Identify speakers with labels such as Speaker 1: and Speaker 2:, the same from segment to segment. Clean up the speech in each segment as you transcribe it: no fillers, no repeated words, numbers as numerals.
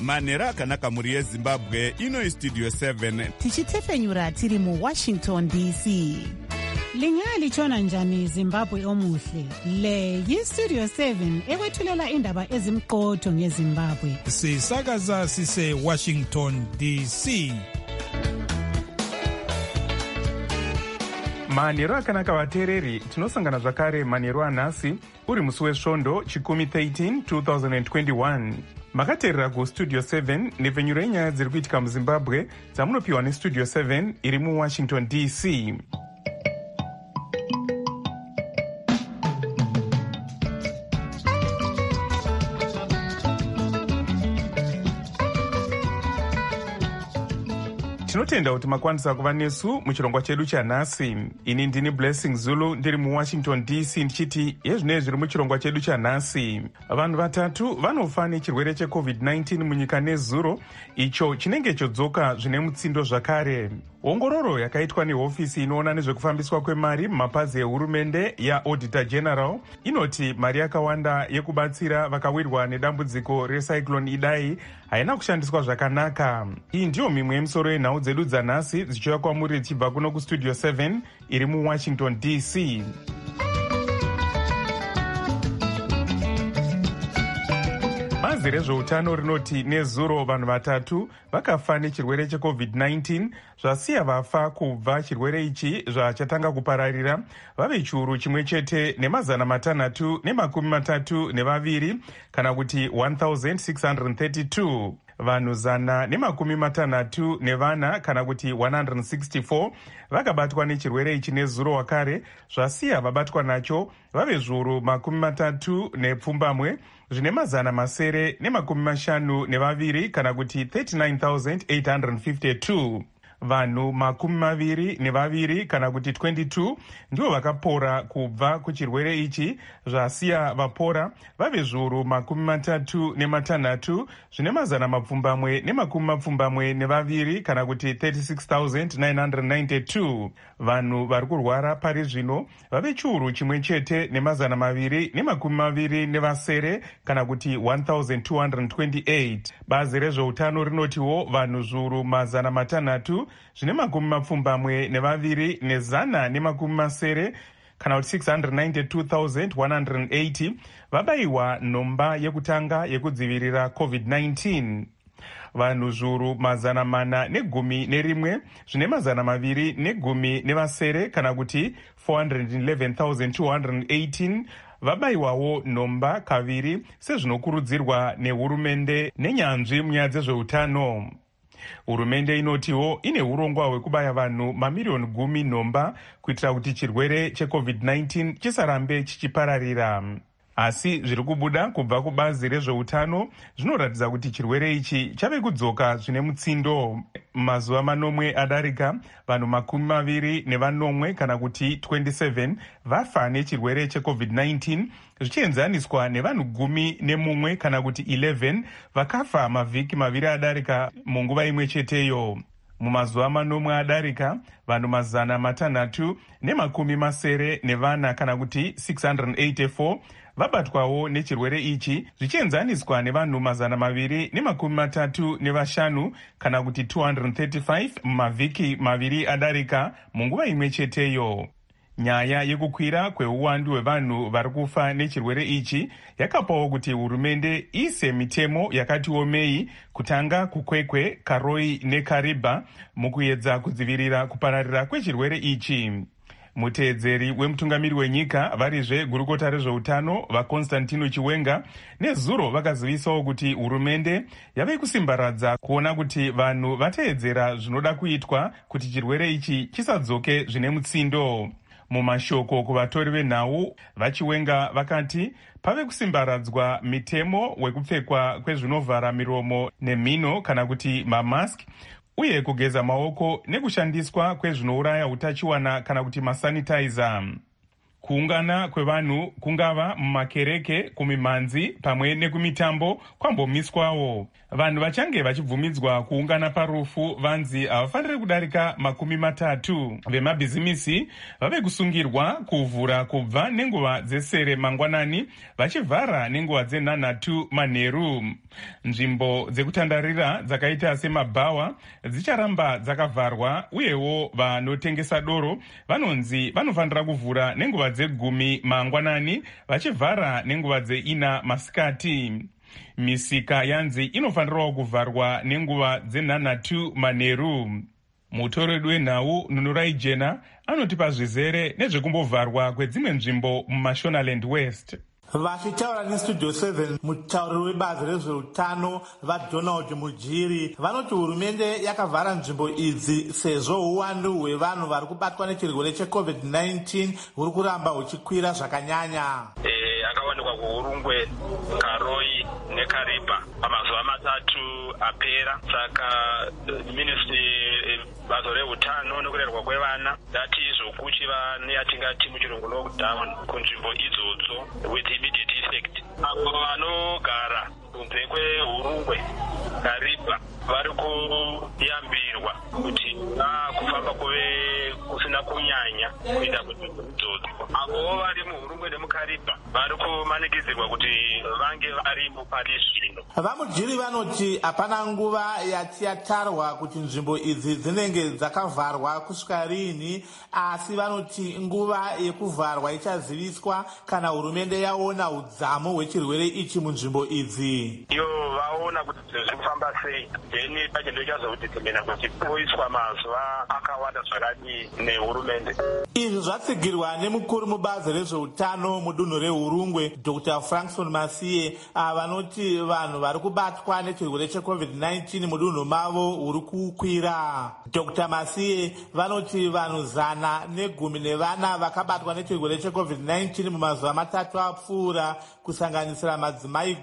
Speaker 1: manhero akanaka mhuri yezimbabwe. Ino istudio 7
Speaker 2: tichitefenyura tiri muwashington dc.
Speaker 3: Lingalitshona njani Zimbabwe omuhle? Le yistudio 7 ekwethulela indaba ezimqotho ngeZimbabwe.
Speaker 4: Sisakaza sise Washington DC.
Speaker 5: Manhero akanaka vateereri, tinosangana zvakare manhero anhasi uri musi wesvondo chikumi 13 2021. Makateerera kustudio 7 nepfenyuro yenyaya dziri kuitika muZimbabwe dzamunopiwa nestudio 7 iri muWashington DC. Tinotenda kuti makwanisa kuva nesu muchirongwa chedu chanhasi. Ini ndini Blessing Zulu ndiri muWashington DC ndichiti yezvinei zviri muchirongwa chedu chanhasi. Vanhu vatatu vanofa nechirwere cheCovid-19 munyika nezuro, icho chinenge chodzoka zvine mutsindo zvakare. Ongororo yakaitwa nehofisi inoona nezvekufambiswa kwemari mumapazi ehurumende yaAuditor General inoti mari yakawanda yekubatsira vakawirwa nedambudziko recyclone Idai haina kushandiswa zvakanaka. Iyi ndiyo mimwe yemisoro yenhau dzedu dzanhasi dzichiuya kwamuri dzichibva kuno kustudio 7 iri muWashington DC. Bazi rezveutano rinoti nezuro vanhu vatatu vakafa nechirwere cheCovid-19 zvasiya vafa kubva chirwere ichi zvachatanga kupararira vave chiuru chimwe chete ne632 kana kuti 1632. Vanhu 164 kana kuti 164 vakabatwa nechirwere ichi nezuro wakare, zvasiya vabatwa nacho vave zviuru 37 zvine 952 kana kuti 39,852. Vanhu 22 kana kuti 22 ndivo vakapora kubva kuchirwere ichi, zvasiya vapora vave zviuru 36 zvine 972 kana kuti 36,992. Vanhu vari kurwara pari zvino vave chiuru chimwe chete ne227 kana kuti 1,228. Bazi rezveutano rinotiwo vanhu zviuru 600 zvine 72 ne100 kana kuti 692,180 vabayiwa nhomba yekutanga yekudzivirira COVID-19. Vanhu zviuru 411 zvine 210 kana kuti 411,218 vabayiwawo nhomba kaviri sezvinokurudzirwa nehurumende nenyanzvi munyaya dzezveutano. Hurumende inotiwo ine urongwa hwekubaya vanhu mamirioni 10 nhomba kuitira kuti chirwere cheCovid-19 chisarambe chichipararira. Asi zviri kubuda kubva kubazi rezveutano zvinoratidza kuti chirwere ichi chave kudzoka zvine mutsindo. Mazuva manomwe adarika vanhu 24 kana kuti 27 vafa nechirwere cheCovid-19 zvichienzaniswa nevanhu 11 kana kuti 11 vakafa mavhiki maviri adarika munguva imwe cheteyo. Mumazuva manomwe adarika vanhu 374 kana kuti 684 vabatwawo nechirwere ichi zvichienzaniswa nevanhu 235 kana kuti 235 mumavhiki maviri adarika munguva imwe cheteyo. Nyaya yekukwira kweuwandu hwevanhu vari kufa nechirwere ichi yakapawo kuti hurumende ise mitemo yakati omei kutanga kukwekwe, Karoi neKariba mukuedza kudzivirira kupararira kwechirwere ichi. Muteedzeri wemutungamiri wenyika varizve gurukota rezveutano vaConstantino Chiwenga nezuro vakazivisawo kuti hurumende yave kusimbaradza kuona kuti vanhu vateedzera zvinoda kuitwa kuti chirwere ichi chisadzoke zvine mutsindo. Mumashoko kuvatori venhau vaChiwenga vakati pave kusimbaradzwa mitemo wekupfekwa kwezvinovhara miromo nemhino kana kuti mamaski, uye kugeza maoko nekushandiswa kwezvinouraya utachiwana kana kuti masanitizer. kuungana kwevanhu kungava mumakereke, kumimhanzi pamwe nekumitambo kwambomiswawo. Vanhu vachange vachibvumidzwa kuungana parufu vanzi havafaniri kudarika 30. Vemabhizimisi vave kusungirwa kuvhura kubva nenguva dzesere mangwanani vachivhara nenguva dze9 manheru. Nzvimbo dzekutandarira dzakaita semabhawa dzicharamba dzakavharwa, uyewo vanotengesa doro vanonzi vanofanira kuvhura nenguva dze10 mangwanani vachivhara nenguva dze4 masikati. Misika yanzi inofanirawo kuvharwa nenguva dze9 manheru. Mutoredi wenhau Nunurai Jena anotipa zvizere nezvekumbovharwa kwedzimwe nzvimbo muMashonaland West.
Speaker 6: Vachitaura nestudio 7, mutauriri webazi rezveutano vaDonald Mujiri vanoti hurumende yakavhara nzvimbo idzi sezvo uwandu hwevanhu vari kubatwa nechirwere cheCovid-19 huri kuramba huchikwira zvakanyanya.
Speaker 7: Akawanikwa kuHurungwe, Karoi neKaripa pamazuva 3 apera. Saka ministry bazo reutano nekurerwa kwevana dati zvokuchiva neyatingati muchirungu lockdown kunzvimbo idzodzo with immediate effect. Avo vanogara kunze kweHurungwe, Karipa vari kuyambirwa kuti kufamba kuve kusina kunyanya kuenda kunzvimbo idzodzo. Avo vari muHurungwe nemuKaripa vari kumanikidzirwa kuti vange varimo pari zvino.
Speaker 6: VaMujiri vanoti hapana nguva yati yatarwa kuti nzvimbo idzi dzinenge dzakavharwa kusvika rini, asi vanoti nguva yekuvharwa ichaziviswa kana hurumende yaona udzamu hwechirwere ichi munzvimbo idzi.
Speaker 7: Vaona kuti zviri kufamba sei, then pachendo chazokutetemena kuti poiswa mazuva akawanda zvakadii nehurumende.
Speaker 6: Izvi zvatsigirwa nemukuru mubazi rezveutano mudunhu reHurungwe Dr. Frankson Masiye, vanoti vanhu vari kubatwa nechirwere cheCovid-19 mudunhu mavo huri kukwira. Dr. Masiye vanoti vanhu 114 vakabatwa nechirwere cheCovid-19 mumazuva 3 apfuura, kusanganisira madzimai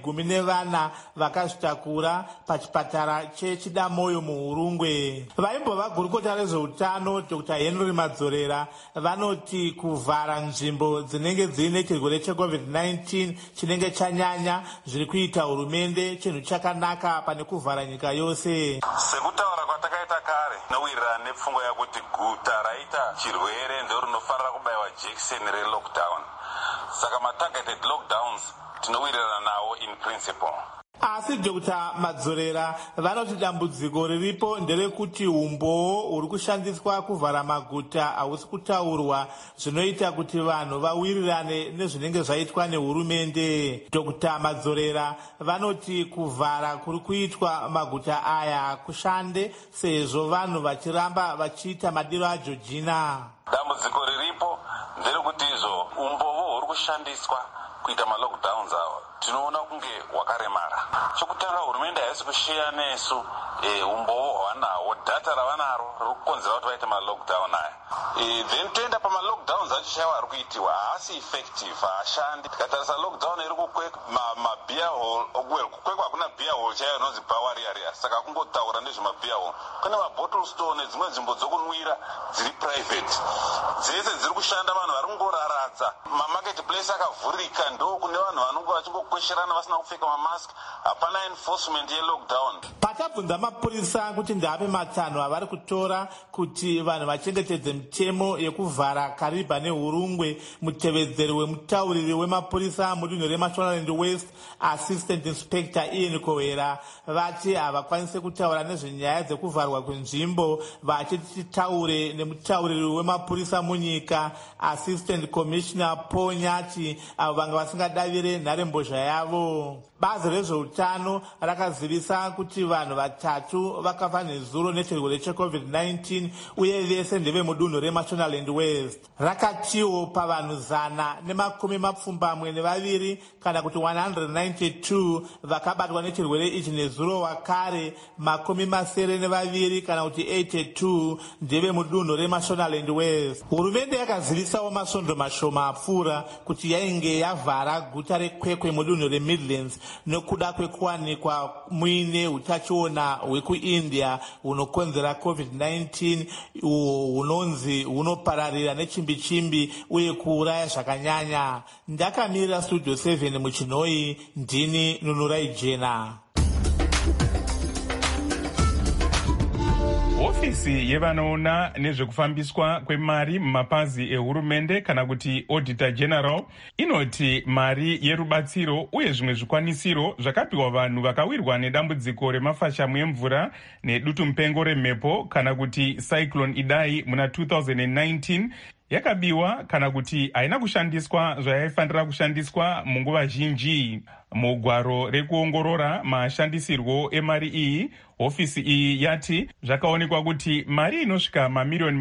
Speaker 6: 14 vakazvitakura pachipatara cheChidamoyo muHurungwe. Vaimbova gurukota rezveutano Dr. Henry Madzorera vanoti kuvhara nzvimbo dzinenge dziine chirwere cheCovid-19 chinenge chanyanya zviri kuita hurumende chinhu chakanaka pane kuvhara nyika yose.
Speaker 8: Sekutaura kwatakaita kare nowirirana nepfungwa yakuti guta raita chirwere ndiro rinofanira kubayiwa jekiseni relockdown. Saka matargeted lockdowns tinowirirana nawo in principle.
Speaker 6: Asi Dr. Madzorera vanoti dambudziko riripo nderekuti umboo huri kushandiswa kuvhara maguta hausi kutaurwa, zvinoita kuti vanhu vawirirane nezvinenge zvaitwa nehurumende. Dr. Madzorera vanoti kuvhara kuri kuitwa maguta aya kushande sezvo vanhu vachiramba vachiita madiro aJojina.
Speaker 8: Dambudziko riripo nderekuti izvo umboo huri kushandiswa kuita malockdowns awa tinoona kunge wakaremara. Chokutanga hurumende haisi kushiya nesu umboo hwanawo, data ravanaro riri kukonzera kuti vaite malockdown aya. Then toenda pamalockdowns acho chaiwo ari kuitiwa haasi effective, haashandi. Tikatarisa lockdown iri kukweka mabia hall, kukwekwa hakuna bia hall chaiyo inonzi bar area, saka kungotaura nezvemabia hall. Kune mabottle store nedzimwe nzvimbo dzokunwira dziri private, dzese dziri kushanda vanhu vari kungoraradza. Mamarket place akavhurika, ndo kune vanhu vanongo vachingokwesherana vasina kupfeka mamask, hapana enforcement yelockdown.
Speaker 6: Patabvunza mapurisa kuti ndape matanho avari kutora kuti vanhu vachengetedze mitemo yekuvhara Karipa neHurungwe, mutevedzeri wemutauriri wemapurisa mudunhu reMashonaland West Assistant Inspector Ian Kowera vati havakwanisi kutaura nezvenyaya dzekuvharwa kwenzvimbo, vachiti titaure nemutauriri wemapurisa munyika Assistant Commissioner Paul Nyati avo vanga vasingadavire nharembozha yavo. Bazi rezveutano rakazivisa kuti vanhu 3 vakafa nezuro nechirwere cheCovid-19 uye vese ndevemudunhu reMashonaland West. Rakatiwo pavanhu 122 kana kuti 192 vakabatwa nechirwere ichi nezuro wakare, 72 kana kuti 82 ndevemudunhu reMashonaland West. Hurumende yakazivisawo masvondo mashoma apfuura kuti yainge yavhara guta reKwekwe mudunhu reMidlands nokuda kwekuwanikwa muine utachiona hwekuindia hunokonzera covid-19 hunonzi hunopararira nechimbi-chimbi uye kuuraya zvakanyanya. Ndakamirira studio 7 muchinhoi, ndini Nunurai Jena.
Speaker 5: Ofisi yevanoona nezvekufambiswa kwemari mumapazi ehurumende kana kuti Auditor General inoti mari yerubatsiro uye zvimwe zvikwanisiro zvakapiwa vanhu vakawirwa nedambudziko remafashamu emvura nedutu mupengo remhepo kana kuti Cyclone Idai muna 2019 yakabiwa kana kuti haina kushandiswa zvayaifanira kushandiswa munguva zhinji. Mugwaro rekuongorora mashandisirwo emari iyi, ofisi iyi yati zvakaonekwa kuti mari inosvika mamiliyoni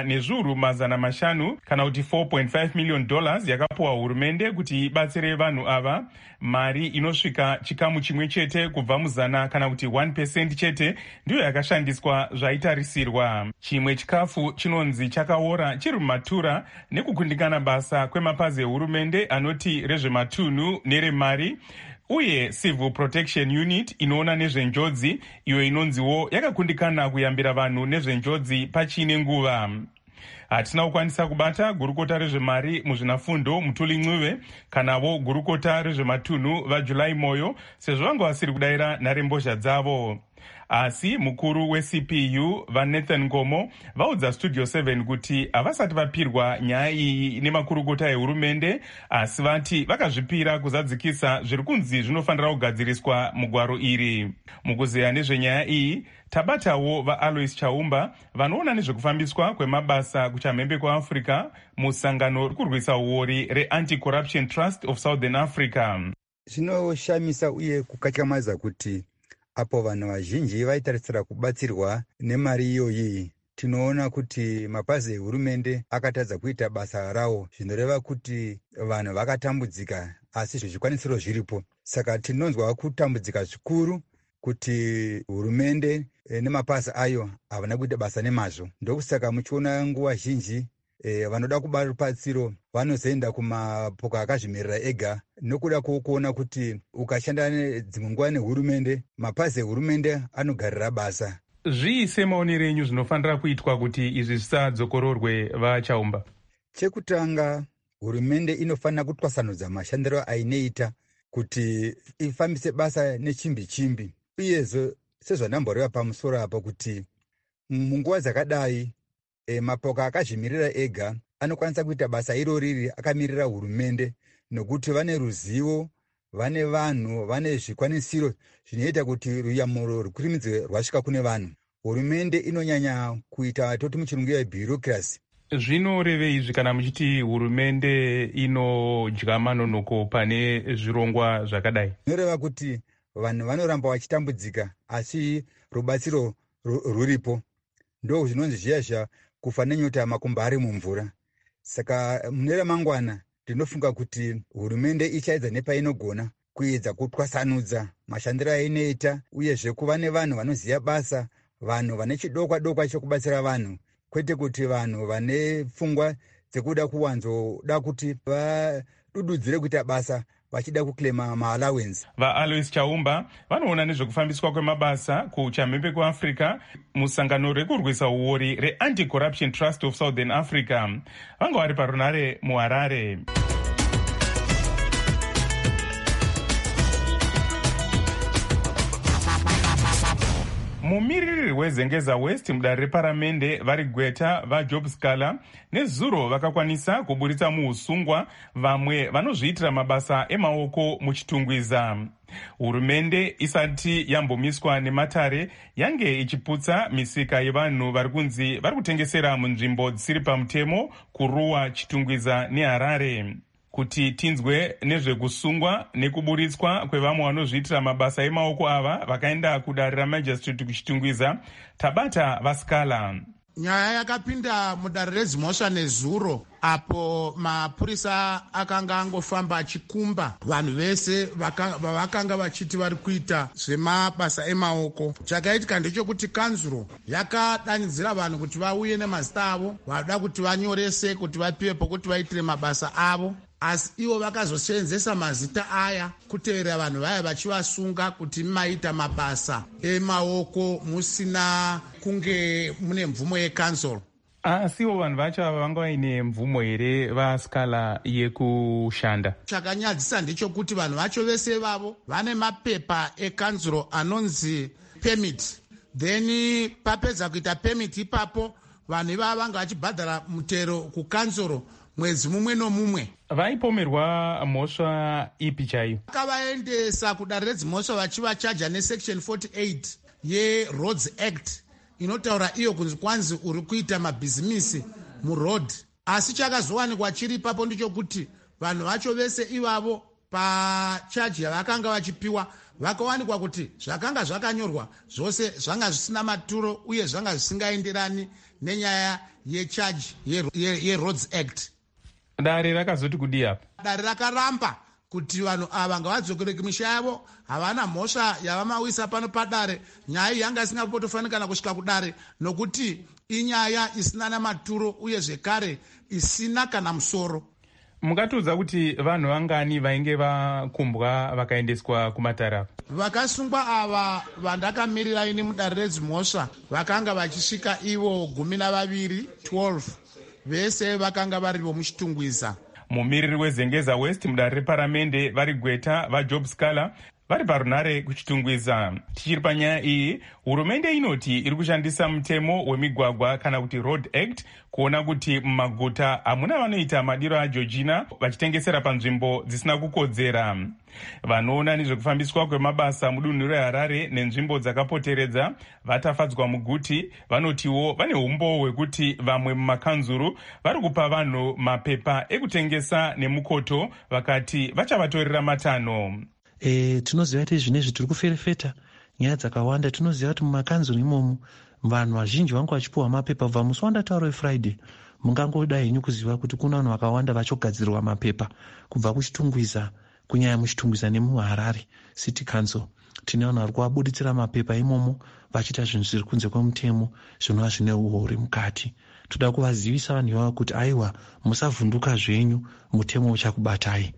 Speaker 5: 4,500,000 kana kuti $4.5 million yakapiwa hurumende kuti ibatsire vanhu ava. Mari inosvika chikamu chimwe chete kubva muzana kana kuti 1% chete ndiyo yakashandiswa zvaitarisirwa. Chimwe chikafu chinonzi chakaora chiri mumatura nekukundikana basa kwemapazi ehurumende anoti rezvematunhu neremari uye Civil Protection Unit inoona nezvenjodzi, iyo inonziwo yakakundikana kuyambira vanhu nezvenjodzi pachine nguva. Hatina kukwanisa kubata gurukota rezvemari muzvinafundo Mutuli Ncube kanavo gurukota rezvematunhu vaJulai Moyo sezvo vanga vasiri kudayira nharembozha dzavo. Asi mukuru weCPU vaNathan Ngomo vaudza Studio 7 kuti havasati vapirwa nyaya iyi nemakurukota ehurumende, asi vati vakazvipira kuzadzikisa zviri kunzi zvinofanira kugadziriswa mugwaro iri. Mukuzeya nezvenyaya iyi tabatawo vaAlois Chaumba vanoona nezvekufambiswa kwemabasa kuchamhembe kwaAfrica musangano rikurwisa uori reAnti-Corruption Trust of Southern Africa.
Speaker 9: Zvinoshamisa uye kukatyamadza kuti apo vanhu vazhinji vaitarisira kubatsirwa nemari iyoyi, tinoona kuti mapazi ehurumende akatadza kuita basa rawo, zvinoreva kuti vanhu vakatambudzika asi zvikwanisiro zviripo. Saka tinonzwa kutambudzika zvikuru kuti hurumende nemapazi ayo havana kuita basa nemazvo. Ndokusaka muchiona nguva zhinji vanoda kuba rubatsiro vanozoenda kumapoka akazvimirira ega, nokuda kuona kuti ukashanda dzimwe nguva nehurumende, mapazi ehurumende anogarira basa.
Speaker 5: Zvii semaonero enyu zvinofanira kuitwa kuti izvi zvisadzokororwe vaChaumba?
Speaker 9: Chekutanga, hurumende inofanira kutwasanudza mashandiro ainoita kuti ifambise basa nechimbi-chimbi. Uyezve sezvanamboreva pamusoro apa kuti munguva dzakadai mapoka akazvimirira ega anokwanisa kuita basa iroriri akamirira hurumende, nokuti vane ruzivo, vane vanhu, vane zvikwanisiro zvinoita kuti ruyamuro rukurimidzwe rwasvika kune vanhu. Hurumende inonyanya kuita toti muchirungu yebureaucracy.
Speaker 5: Zvinorevei izvi kana muchiti hurumende inodya manonoko pane zvirongwa zvakadai?
Speaker 9: Zvinoreva kuti vanhu vanoramba vachitambudzika asi rubatsiro ruripo. Ndo zvinonzi zviya kufa nenyota makumbo ari mumvura. Saka mune ramangwana ndinofunga kuti hurumende ichaedza nepainogona kuedza kutwasanudza mashandiro ainoita, uyezve kuva nevanhu vanoziva basa, vanhu vane chidokwa chokubatsira vanhu, kwete kuti vanhu vane pfungwa dzekuda kuwanzoda kuti vadududzire kuita basa vachida kuklema maallowance.
Speaker 5: VaAlois Chaumba vanoona nezvekufambiswa kwemabasa kuchamhembe kweAfrica musangano rekurwisa uori reAnti-Corruption Trust of Southern Africa. Vanga vari parunare muHarare. Mumiriri weZengeza West mudare reparamende vari Gweta vaJob Scala nezuro vakakwanisa kuburitsa muusungwa vamwe vanozviitira mabasa emaoko muchitungwiza. Hurumende isati yambomiswa nematare yange ichiputsa misika yevanhu vari kunzi vari kutengesera munzvimbo dzisiri pamutemo kuruwa Chitungwiza neHarare. Kuti tinzwe nezvekusungwa nekuburitswa kwevamwe vanozviitira mabasa emaoko ava vakaenda kudare ramajistrate kuchitungwiza, tabata vaScala.
Speaker 10: Nyaya yakapinda mudare reZimhosva nezuro, apo mapurisa akanga angofamba achikumba vanhu vese vavakanga vachiti vari kuita zvemabasa emaoko. Chakaitika ndechekuti kanzuro yakadanidzira vanhu kuti vauye nemazita avo, vada kuti vanyorese kuti vapiwe pokuti vaitire mabasa avo. asi ivo vakazosenzesa mazita aya kutevera vanhu vaya vachivasunga kuti maita mabasa emaoko musina kunge mune mvumo yekansoro.
Speaker 5: Asiwo vanhu vacho ava vanga vaine mvumo here vaskala yekushanda?
Speaker 10: Chakanyadzisa ndechekuti vanhu vacho vese vavo vane mapepa ekansoro anonzi permit, then papedza kuita permit ipapo vanhu ivava vanga vachibhadhara mutero kukansoro mwedzi mumwe nomumwe.
Speaker 5: Vaipomerwa mhosva ipi chaiyo?
Speaker 10: Vakavaendesa kudare redzimhosva vachivachaja nesection 48 yeRoads Act inotaura iyo kunzi kwanzi uri kuita mabhizimisi muroad. Asi chakazowanikwa chiri ipapo ndichokuti vanhu vacho vese ivavo pachaji yavakanga vachipiwa vakawanikwa kuti zvakanga zvakanyorwa zvose zvanga zvisina maturo uye zvanga zvisingaenderani nenyaya yechaji yeRoads Act.
Speaker 5: Dare rakazoti kudii apa?
Speaker 10: Dare rakaramba kuti vanhu ava ngavadzokere kumisha yavo, havana mhosva yavamawisa pano padare. Nyaya iyi yanga isingapotofanikana kusvika kudare nokuti inyaya isina namaturo uye zvekare isina kana musoro.
Speaker 5: Mungatiudza kuti vanhu vangani vainge vakumbwa vakaendeswa kumatare apa?
Speaker 10: Vakasungwa ava vandakamirira ini mudare redzimhosva vakanga vachisvika ivo 12 vese vakanga vari vomuchitungwiza.
Speaker 5: Mumiriri weZengeza West mudare reparamende vari Gweta vaJob Scala vari parunare kuchitungwiza. Tichiri panyaya iyi, hurumende inoti iri kushandisa mutemo wemigwagwa kana kuti Road Act kuona kuti mumaguta hamuna vanoita madiro aJochina vachitengesera panzvimbo dzisina kukodzera. Vanoona nezvekufambiswa kwemabasa mudunhu reHarare nenzvimbo dzakapoteredza vatafadzwa muguti vanotiwo vane umbo hwekuti vamwe mumakanzuru vari kupa vanhu mapepa ekutengesa nemukoto vakati vachavatorera matanho.
Speaker 11: Tinoziva kuti zvinezvi tiri kuferefeta nyaya dzakawanda. Tinoziva kuti mumakanzuru imomo vanhu vazhinji vanga vachipiwa mapepa kubva musi wandataura weFriday. Mungangoda henyu kuziva kuti kuna vanhu vakawanda vachogadzirwa mapepa kubva kuchitungwiza, kunyanya muchitungwiza nemuHarare City Council. Tine vanhu vari kuvabuditsira mapepa imomo vachiita zvinhu zviri kunze kwemutemo zvinova zvine uhoori mukati. Toda kuvazivisa vanhu ivavo kuti aiwa, musavhunduka zvenyu, mutemo uchakubatai.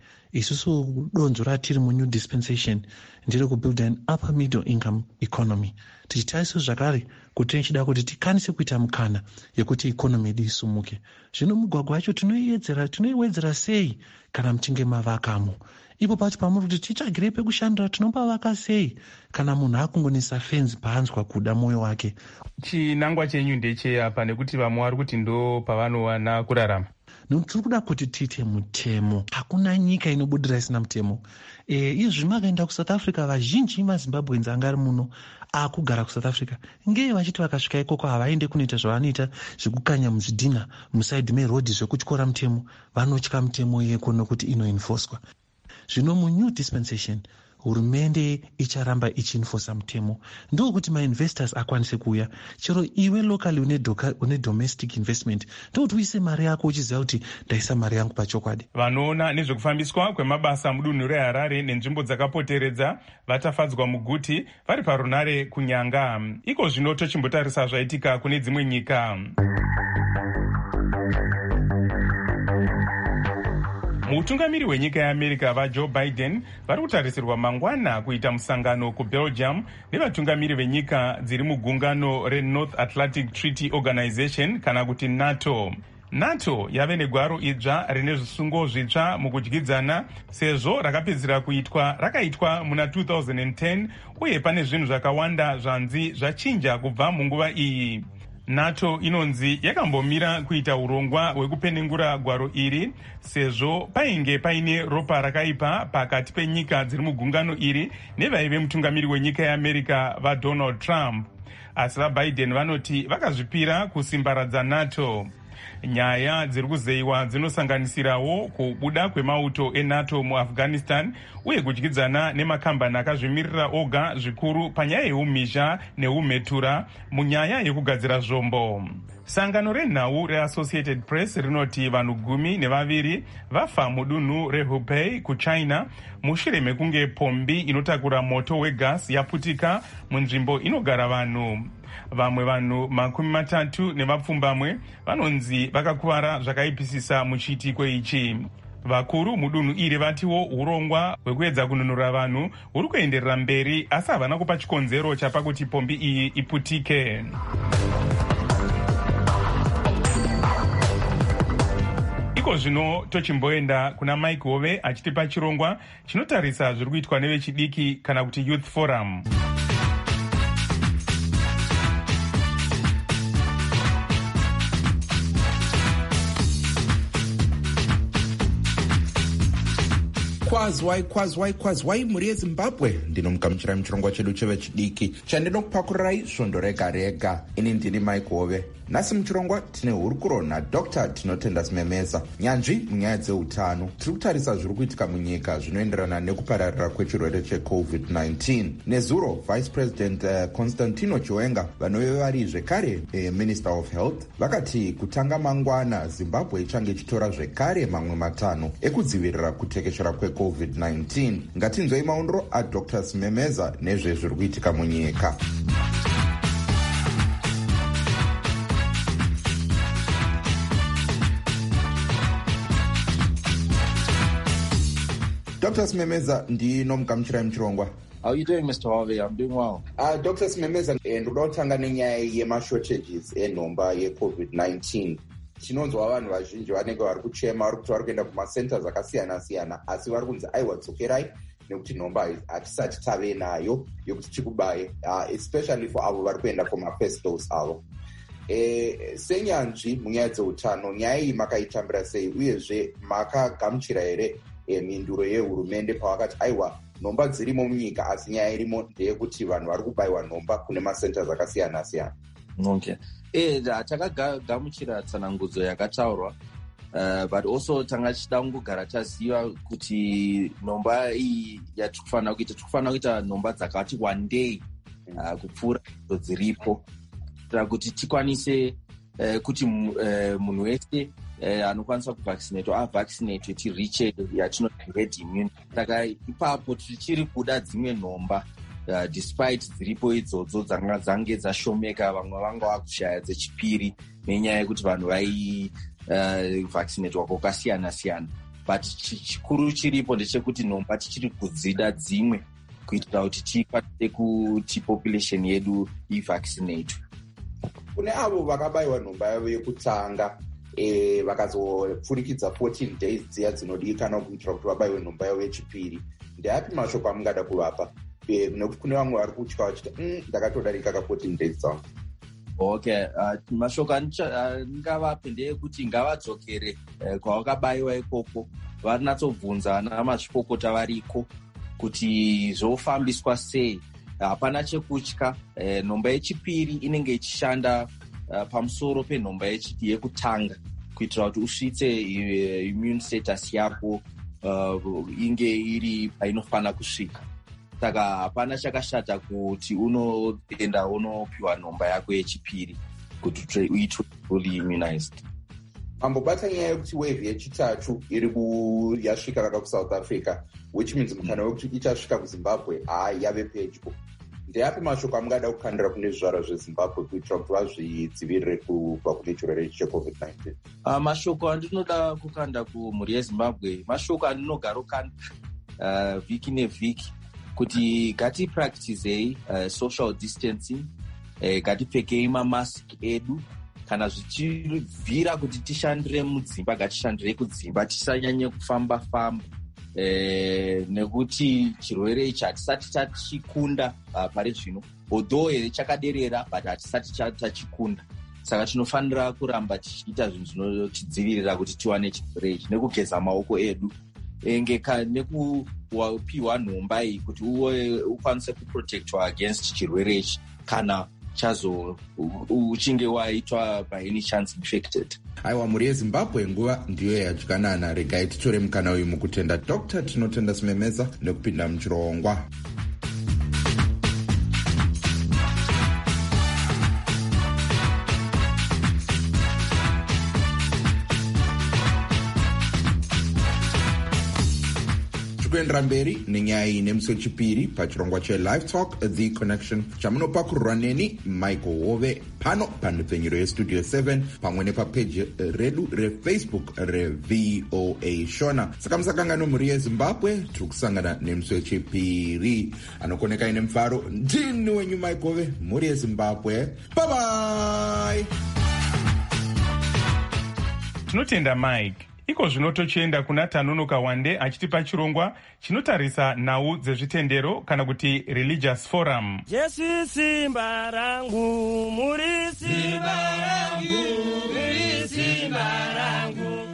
Speaker 11: Isusu donzo ratiri mu new dispensation ndiri kubuild an upper middle income economy. Tichitariswa zvakare kuti tichida kuti tikwanise kuita mukana yekuti economy yedu isumuke. Zvino mugwagwa wacho tinoiwedzera sei kana muchinge mavakamo? Ipo pacho pamuri kuti tichagire pekushandira tinopavaka sei kana munhu akungonisa fenzi paanzwa kuda mwoyo wake?
Speaker 5: Chinangwa chenyu ndecheapa nekuti vamwe vari kuti ndo pavanowana kurarama.
Speaker 11: Tiri kuda kuti tiite mutemo. Hakuna nyika inobudira isina mutemo. Izvi makaenda kuSouth Africa, vazhinji maZimbabweans anga ari muno akugara kuSouth Africa ngei vachiti vakasvika ikoko havaende kunoita zvavanoita zvekukanya muzvidhina musaidhi merodhi zvekutyora mutemo. Vanotya mutemo yeko nokuti inoenfoswa. Zvino munew dispensation hurumende icharamba ichienforsa mutemo ndokuti mainvestors akwanise kuuya. Chero iwe locally une domestic investment ndokuti uise mari yako uchiziva kuti ndaisa mari yangu pachokwadi.
Speaker 5: Vanoona nezvekufambiswa kwemabasa mudunhu reHarare nenzvimbo dzakapoteredza vatafadzwa muguti vari parunare kunyanga. Iko zvino tochimbotarisa zvaitika kune dzimwe nyika. Mutungamiri wenyika yeAmerica vaJoe Biden vari kutarisirwa mangwana kuita musangano kuBelgium nevatungamiri venyika dziri mugungano reNorth Atlantic Treaty Organization kana kuti NATO. NATO yave negwaro idzva rine zvisungo zvitsva mukudyidzana sezvo rakapedzisira rakaitwa muna 2010 uye pane zvinhu zvakawanda zvanzi zvachinja kubva munguva iyi. NATO inonzi yakambomira kuita urongwa hwekupenengura gwaro iri sezvo painge paine ropa rakaipa pakati penyika dziri mugungano iri nevaive mutungamiri wenyika yeAmerica vaDonald Trump. Asi vaBiden vanoti vakazvipira kusimbaradza NATO. Nyaya dziri kuzeyiwa dzinosanganisirawo kubuda kwemauto eNATO muAfghanistan uye kudyidzana nemakambani akazvimirira oga zvikuru panyaya yeumhizha neumhetura munyaya yekugadzira zvombo. Sangano renhau reAssociated Press rinoti vanhu 12 vafa mudunhu reHubei kuChina mushure mekunge pombi inotakura moto wegasi yaputika munzvimbo inogara vanhu. Vamwe vanhu 30 nevapfumbamwe vanonzi vakakuvara zvakaipisisa muchiitiko ichi. vakuru mudunhu iri vatiwo urongwa hwekuedza kununura vanhu huri kuenderera mberi, asi havana kupa chikonzero chapa kuti pombi iyi iputike. Iko zvino tochimboenda kuna Mike Hove achitipa chirongwa chinotarisa zviri kuitwa nevechidiki kana kuti Youth Forum.
Speaker 12: Kwazwai mhuri yeZimbabwe, ndinomugamuchirai muchirongwa chedu chevechidiki chandinokupakurai svondo rega rega. Ini ndini Mike Hove. Nhasi muchirongwa tine hurukuro naDr Tinotenda Simemeza, nyanzvi munyaya dzeutano. Tiri kutarisa zviri kuitika munyika zvinoenderana nekupararira kwechirwere cheCovid-19. Nezuro Vice President Constantino Chiwenga, vanove vari zvekare Minister of Health, vakati kutanga mangwana Zimbabwe ichange ichitora zvekare mamwe matano ekudzivirira kutekeshera kweCovid-19. Ngatinzwei maondro aDr Simemeza nezvezviri kuitika munyika. Dr. Simemeza, ndinomugamuchirai muchirongwa.
Speaker 13: How are you doing, Mr. Harvey? I'm doing well.
Speaker 12: Dr. Simemeza, ndoda kutanga nenyaya yemashortages enhomba yeCovid-19. Tinonzwa vanhu vazhinji vanenge vari kuchema, vari kuti vari kuenda kumacenters akasiyana-siyana, asi vari kunzi aiwa dzokerai nekuti nhomba hatisati tave nayo yekuti tikubaye, especially for avo vari kuenda kumafirst dose avo. Senyanzvi munyaya dzeutano, nyaya iyi makaitambira sei, uyezve makagamuchira here mhinduro yehurumende pavakati aiwa nhomba dzirimo munyika asi nyaya irimo ndeyekuti vanhu vari kubayiwa nhomba kune macenters akasiyana-siyana?
Speaker 13: Okay. Takagamuchira tsanangudzo yakataurwa, but also tanga tichida kungogara taziva kuti nhomba iyi yatikufanira kuita nhomba dzakati wandei kupfuura idzo dziripo, kuti tikwanise kuti munhu wese anokwanisa kuvaccinate avaccinate tiriche yatinoti herd immunity. Saka ipapo tichiri kuda dzimwe nhomba despite dziripo idzodzo dzange dzashomeka, vamwe vanga vakushaya dzechipiri nenyaya yekuti vanhu vai vaccinatwa kwakasiyana-siyana, but chikuru chiripo ndechekuti nhomba tichiri kudzida dzimwe kuitira kuti tikwanise kuti population yedu ivaccinatwe.
Speaker 12: Kune avo vakabayiwa nhomba yavo yekutanga vakazopfurikidza 14 days dziya dzinodikanwa kuitira kuti vabayiwe nhomba yavo yechipiri, ndeapi mashoko amungada kuvapa? Nekuti kune vamwe vari kutya vachiti ndakatodarika ka 14 days dzangu.
Speaker 13: Okay, mashoko andingavape ndeyekuti ngavadzokere kwavakabayiwa ikoko, varinatsobvunza ana mazvikokota variko kuti zvofambiswa sei. Hapana chekutya. Nhomba yechipiri inenge ichishanda pamusoro penhomba yekutanga kuitira kuti usvitse immune status yako inge iri painofana kusvika. Saka hapana chakashata kuti unoenda unopiwa nhomba yako yechipiri kuti uitwe fully immunized.
Speaker 12: Pambobata nyaya yekuti wave yechitatu yasvika kaka kuSouth Africa, which means mukana wekuti ichasvika kuZimbabwe yave pedyo. Ndeapi mashoko amungada kukandira kune zvivara zveZimbabwe kuitira kuti vazvidzivirire kubva kune chirwere cheCovid-19?
Speaker 13: Mashoko andinoda kukanda kumhuri yeZimbabwe, mashoko andinogara kukanda vhiki nevhiki, kuti ngatipracticei social distancing, ngatipfekei mamask edu, kana zvichibvira kuti tishandire mudzimba ngatishandirei kudzimba, tisanyanye kufamba-famba, nekuti chirwere ichi hatisati tachikunda pari zvino, although chakaderera but hatisati tachikunda. Saka tinofanira kuramba tichiita zvinhu zvinotidzivirira kuti tiwane chirwere ichi, nekugeza maoko edu, nekupiwa nhomba iyi kuti ukwanise kuprotectwa against chirwere ichi kana uchinge waitwa by any chance infected.
Speaker 12: Aiwa, mhuri yeZimbabwe, nguva ndiyo yadyanana. Regai titore mukana uyu mukutenda Dr. Tinotenda Simemeza nekupinda muchirongwa. tichikuendera mberi nenyaya iyi nemusi wechipiri pachirongwa chelive talk The Connection chamunopakurirwa neni Michael Hove pano panhepfenyuro yestudio 7 pamwe nepapeji redu refacebook reVOA Shona. Saka musakangano mhuri yeZimbabwe, tiri kusangana nemusi wechipiri. Anokoneka ine mufaro ndini wenyu Michael Hove, mhuri yeZimbabwe. Bye bye.
Speaker 5: Tinotenda Mike. Iko zvino tochienda kuna Tanonoka Wande achitipa chirongwa chinotarisa nhau dzezvitendero kana kuti religious forum.
Speaker 14: Jesu simba rangu, muri simba rangu, muri simba rangu.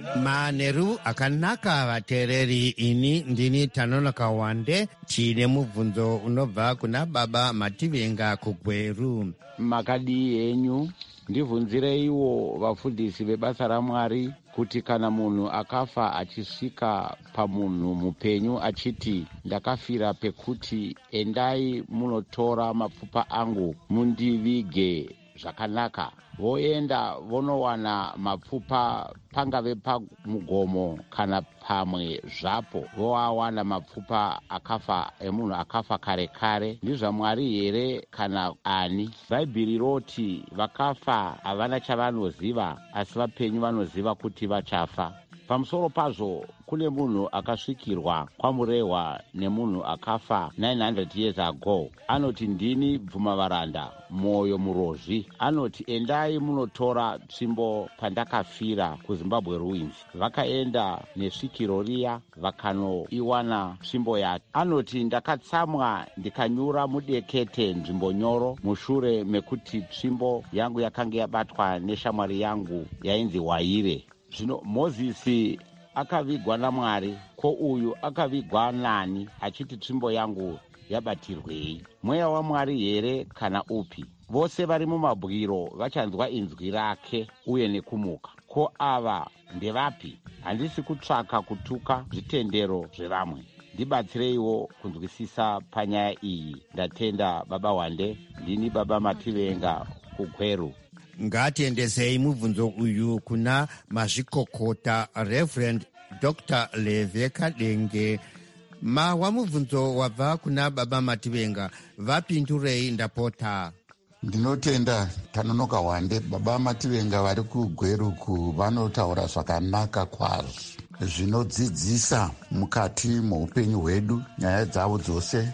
Speaker 15: Manheru akanaka vateereri, ini ndini Tanonoka Wande, chine mubvunzo unobva kuna baba Mativenga kuGweru.
Speaker 16: Makadii henyu ndibvunzireiwo vafundisi vebasa raMwari kuti kana munhu akafa achisvika pamunhu mupenyu achiti ndakafira pekuti endai munotora mapfupa angu mundivige zvakanaka, voenda vonowana mapfupa pangave pamugomo kana pamwe zvapo, voawana mapfupa akafa emunhu akafa kare kare. ndizvaMwari here kana ani? Bhaibheri roti vakafa havana chavanoziva, asi vapenyu vanoziva kuti vachafa. Pamusoro pazvo kune munhu akasvikirwa kwamurehwa nemunhu akafa 900 years ago. Anoti ndini bvumavaranda, mwoyo murozvi. Anoti endai munotora tsvimbo pandakafira kuZimbabwe Ruins. Vakaenda nesvikiro riya vakanoiwana tsvimbo yake. Anoti ndakatsamwa ndikanyura mudekete nzvimbo nyoro mushure mekuti tsvimbo yangu yakanga yabatwa neshamwari yangu yainzi Waire. Zvino Mozisi akavigwa naMwari, ko uyu akavigwa nani achiti tsvimbo yangu yabatirwei? Mweya waMwari here kana upi? Vose vari mumabwiro vachanzwa inzwi rake uye nekumuka. Ko ava ndevapi? Handisi kutsvaka kutuka zvitendero zvevamwe. Ndibatsireiwo kunzwisisa panyaya iyi. Ndatenda baba Wande. Ndini baba Mativenga kuGweru.
Speaker 15: Ngatiendesei mubvunzo uyu kuna mazvikokota Reverend Dr. Leve Kadenge. Mawa mubvunzo wabva kuna baba Mativenga, vapindurei ndapota.
Speaker 10: Ndinotenda Tanonoka Wande. Baba Mativenga vari kuGweruku vanotaura zvakanaka kwazvo zvinodzidzisa mukati muupenyu hwedu. Nyaya dzavo dzose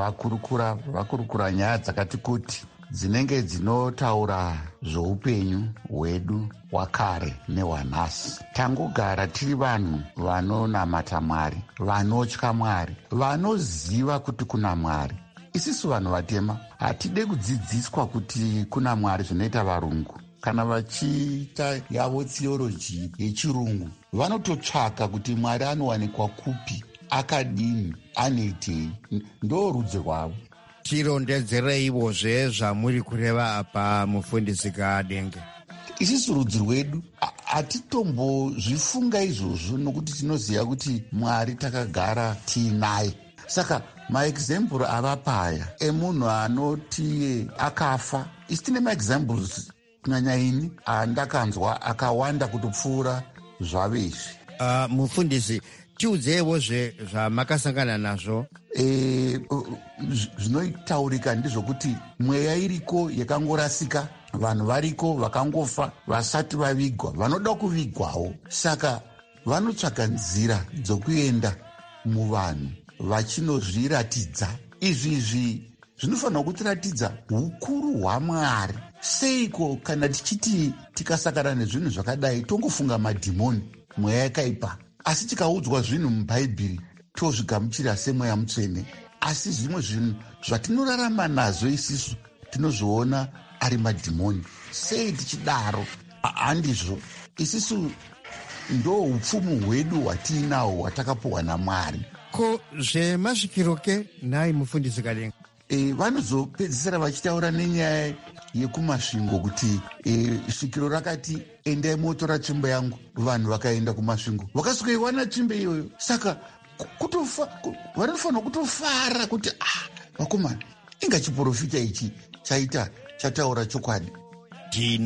Speaker 10: dzavakurukura nyaya dzakati kuti dzinenge dzinotaura zvoupenyu hwedu hwakare nehwanhasi. Tangogara tiri vanhu vanonamata Mwari, vanotya Mwari, vanoziva kuti kuna Mwari. Isusu vanhu vatema hatide kudzidziswa kuti kuna Mwari zvinoita varungu. Kana vachiita yavo theology yechirungu, vanototsvaka kuti Mwari anowanikwa kupi, akadini, anoitei. Ndo rudzi rwavo.
Speaker 15: Tirondedzereivozve zvamuri kureva apa mufundisi Kadenge.
Speaker 10: Isusu rudzi rwedu hatitombozvifunga izvozvo nokuti tinoziva kuti Mwari takagara tiinaye. Saka maexample avapaya emunhu anoti akafa, isi tine maexamples kunyanya ini andakanzwa akawanda kutopfuura zvavezvi.
Speaker 15: Mufundisi, tiudzeiwozve zvamakasangana nazvo.
Speaker 10: Zvinotaurika ndizvokuti mweya iriko yakangorasika, vanhu variko vakangofa vasati vavigwa, vanoda kuvigwawo. Saka vanotsvaga nzira dzokuenda muvanhu vachinozviratidza. Izvi zvinofanira kutiratidza ukuru hwaMwari. Seiko kana tichiti tikasangana nezvinhu zvakadai tongofunga madhimoni, mweya yakaipa? Asi tikaudzwa zvinhu mubhaibheri tozvigamuchira semweya mutsvene. Asi zvimwe zvinhu zvatinorarama nazvo isisu tinozviona ari madhimoni. Sei tichidaro? Handizvo. Isisu ndo upfumu hwedu hwatiinaho hwatakapuhwa naMwari.
Speaker 15: Ko zvemasvikiroke nhai mufundisi Kadenge?
Speaker 10: Vanozopedzisira vachitaura nenyaya yekumasvingo kuti svikiro rakati endai motora tsvimbo yangu. Vanhu vakaenda kumasvingo vakasvikoiwana tsvimbo iyoyo. Saka vanofanira kutofara kuti vakomana, inga chiprofita ichi chataura chokwadi.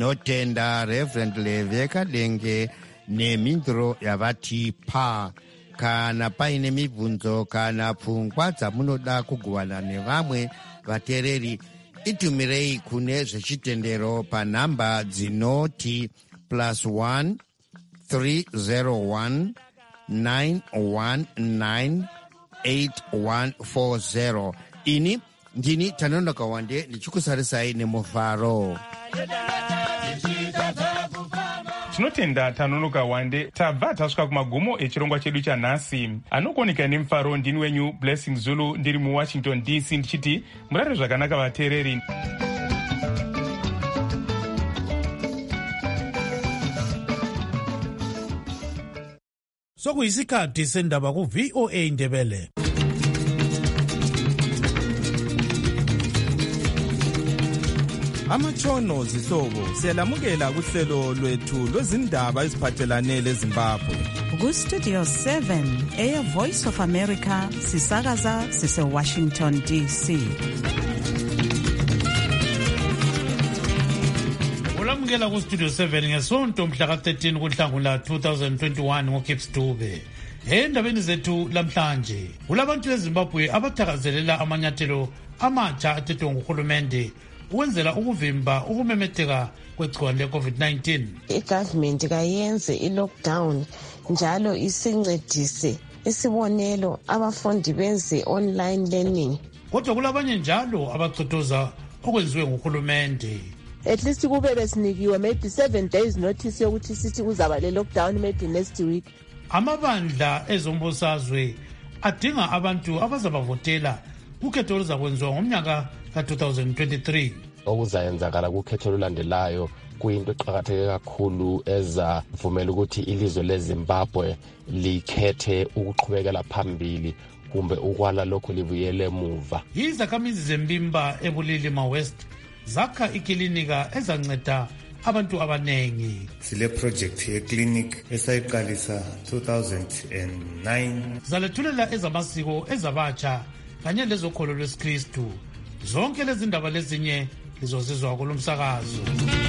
Speaker 15: Tinotenda Reverend Leve Kadenge nemhinduro yavatipa. kana paine mibvunzo kana pfungwa dzamunoda kugovana nevamwe vateereri, itumirei kune zvechitendero panhamba dzinoti +1 301 919 8140. Ini ndini Tanonoka Wande ndichikusarisai nemufaro.
Speaker 5: Tinotenda Tanonoka Wande. Tabva tasvika kumagumo echirongwa chedu chanhasi. Anokuoneka nemufaro ndini wenyu Blessing Zulu, ndiri muWashington DC, ndichiti murare zvakanaka vateereri.
Speaker 4: Sokuyisikhathi sendaba ku-VOA Ndebele.
Speaker 1: Amatshono zihlobo siyalamukela kuhlelo lwethu lwezindaba eziphathelane leZimbabwe.
Speaker 2: Ku-Studio 7 Air Voice of America sisakaza sise-Washington DC.
Speaker 17: Ulamukela ku-Studio 7 ngesonto mhla ka-13 kuNhlangula 2021 ngoKips Dube. Endabeni zethu lamhlanje, kulabantu eZimbabwe abathakazelela amanyathelo amatsha athethwe nguhulumende ukwenzela ukuvimba ukumemetheka kwegciwane le-COVID-19.
Speaker 18: I-government kayenze i-lockdown njalo isincedise. Isibonelo, abafundi benze online learning.
Speaker 17: Kodwa kulabanye njalo abachothoza okwenziwe nguhulumende.
Speaker 19: At least kube besinikiwe maybe 7 days notice yokuthi sithi kuzaba le-lockdown maybe next week.
Speaker 17: Amabandla ezombusazwe adinga abantu abazabavotela kukhetho oluzakwenziwa ngomnyaka ka-2023.
Speaker 20: Okuzayenzakala kukhetho olulandelayo kuyinto eqakatheke kakhulu ezavumela ukuthi ilizwe leZimbabwe likhethe ukuqhubekela phambili kumbe ukwala lokhu libuyele emuva.
Speaker 17: Izakhamizi zembimba eBulilima West zakha ikilinika ezanceda abantu abanengi.
Speaker 21: Sile project yeclinic esayiqalisa 2009.
Speaker 17: Zalethulela ezamasiko ezabatsha kanye lezokholo lwesikristu. Zonke lezi ndaba lezinye lizozizwa kulomsakazo.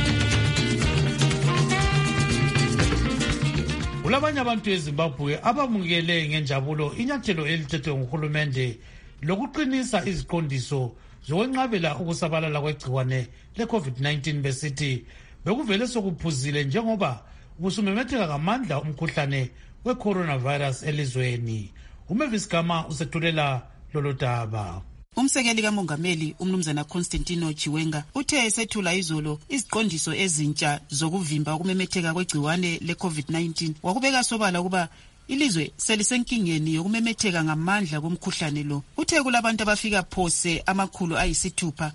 Speaker 17: Kulabanye abantu eZimbabwe abamukele ngenjabulo inyathelo elithethwe nguhulumende lokuqinisa iziqondiso zokwenqabela ukusabalala kwegciwane le-COVID-19 besithi bekuvele sokuphuzile njengoba kusumemetheka ngamandla umkhuhlane we-coronavirus elizweni. uMavis Gama usethulela lolo daba.
Speaker 22: Umsekeli kaMongameli umnumzana Constantino Chiwenga uthe esethula izolo iziqondiso ezintsha zokuvimba ukumemetheka kwegciwane le-COVID-19 wakubeka sobala ukuba ilizwe selisenkingeni yokumemetheka ngamandla komkhuhlane lo. Uthe kulabantu abafika phose amakhulu ayisithupha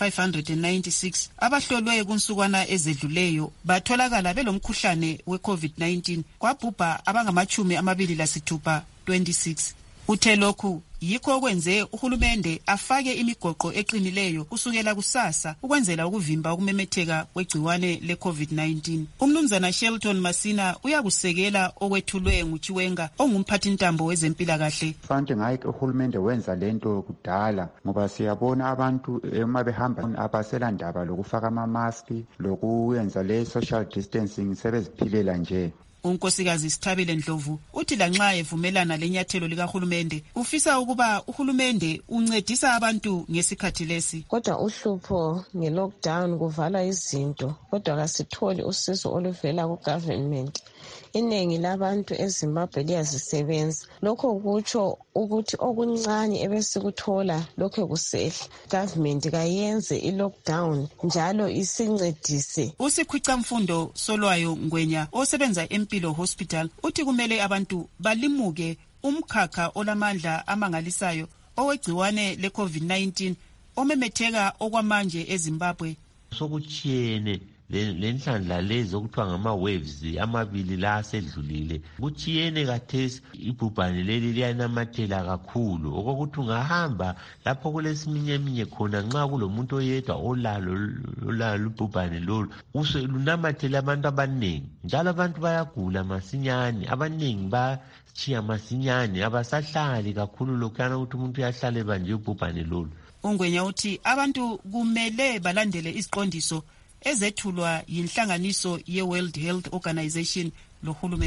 Speaker 22: 596 abahlolwe kunsukwana ezedluleyo batholakala belomkhuhlane we-COVID-19 kwabhubha abangama-26 26. Uthe lokhu yikho okwenze uhulumende afake imigoqo eqinileyo kusukela kusasa ukwenzela ukuvimba ukumemetheka kwegciwane le-COVID-19. Umnumzana Shelton Masina uyakusekela okwethulwe nguChiwenga ongumphathintambo wezempilakahle.
Speaker 23: Fanele ngayi uhulumende wenza lento kudala ngoba siyabona abantu uma behamba abasela ndaba lokufaka ama-mask lokuyenza le social distancing sebeziphilela nje.
Speaker 22: Unkosikazi Sithabile Ndlovu uthi lanxa evumelana lenyathelo likahulumende ufisa ukuba uhulumende uncedisa abantu ngesikhathi lesi.
Speaker 18: Kodwa uhlupho nge-lockdown kuvala izinto kodwa kasitholi usizo oluvela ku-government. Iningi labantu eZimbabwe liyazisebenza. Lokho kutsho ukuthi okuncane ebesikuthola lokho kusehla. Government kayenze i-lockdown njalo isincedise.
Speaker 22: Usikhwicamfundo Solwayo Ngwenya osebenza Empilo Hospital uthi kumele abantu balimuke umkhakha olamandla amangalisayo owegciwane le-COVID-19 omemetheka okwamanje eZimbabwe.
Speaker 24: Sokuchiyene lenhlanhla lezi okuthiwa ngama-waves amabili la asedlulile kuchiyene kathesi. Ibhubhane leli liyanamathela kakhulu okokuthi ungahamba lapho kulesiminyeminya khona nxa kulomuntu oyedwa olalo ibhubhane lolu lunamathela abantu abaningi njalo abantu bayagula masinyane, abaningi bachiya masinyane, abasahlali kakhulu lokhana ukuthi umuntu uyahlale banje ibhubhane lolu.
Speaker 22: Ungwenya uthi abantu kumele balandele iziqondiso ezethulwa yinhlanganiso ye-World Health Organization lohulumende.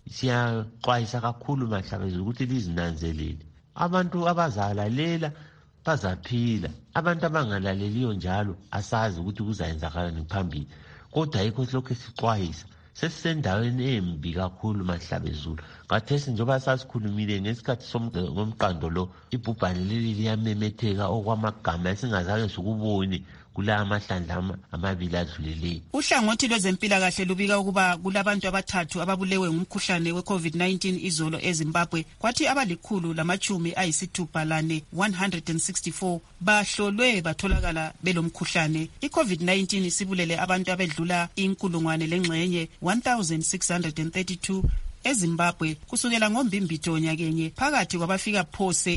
Speaker 24: siyaxwayisa kakhulu Mahlabezulu ukuthi lizinanzelele. Abantu abazalalela bazaphila, abantu abangalaleliyo njalo asazi ukuthi kuzayenzakalani phambili. Kodwa yikho lokho sixwayisa. Sesisendaweni embi kakhulu Mahlabezulu. Ngathesi njengoba sasikhulumile ngesikhathi somqando lo, ibhubhane leli liyamemetheka okwamagama esingazange sikubone kula amahlandla amabili adluleleyo.
Speaker 22: Uhlangothi lwezempilakahle lubika ukuba kulabantu abathathu ababulewe ngumkhuhlane we-COVID-19 izolo eZimbabwe, kwathi abalikhulu 164 bahlolwe batholakala belomkhuhlane. I-COVID-19 isibulele abantu abedlula 1632 eZimbabwe kusukela ngoMbimbitho nyakenye, phakathi kwabafika phose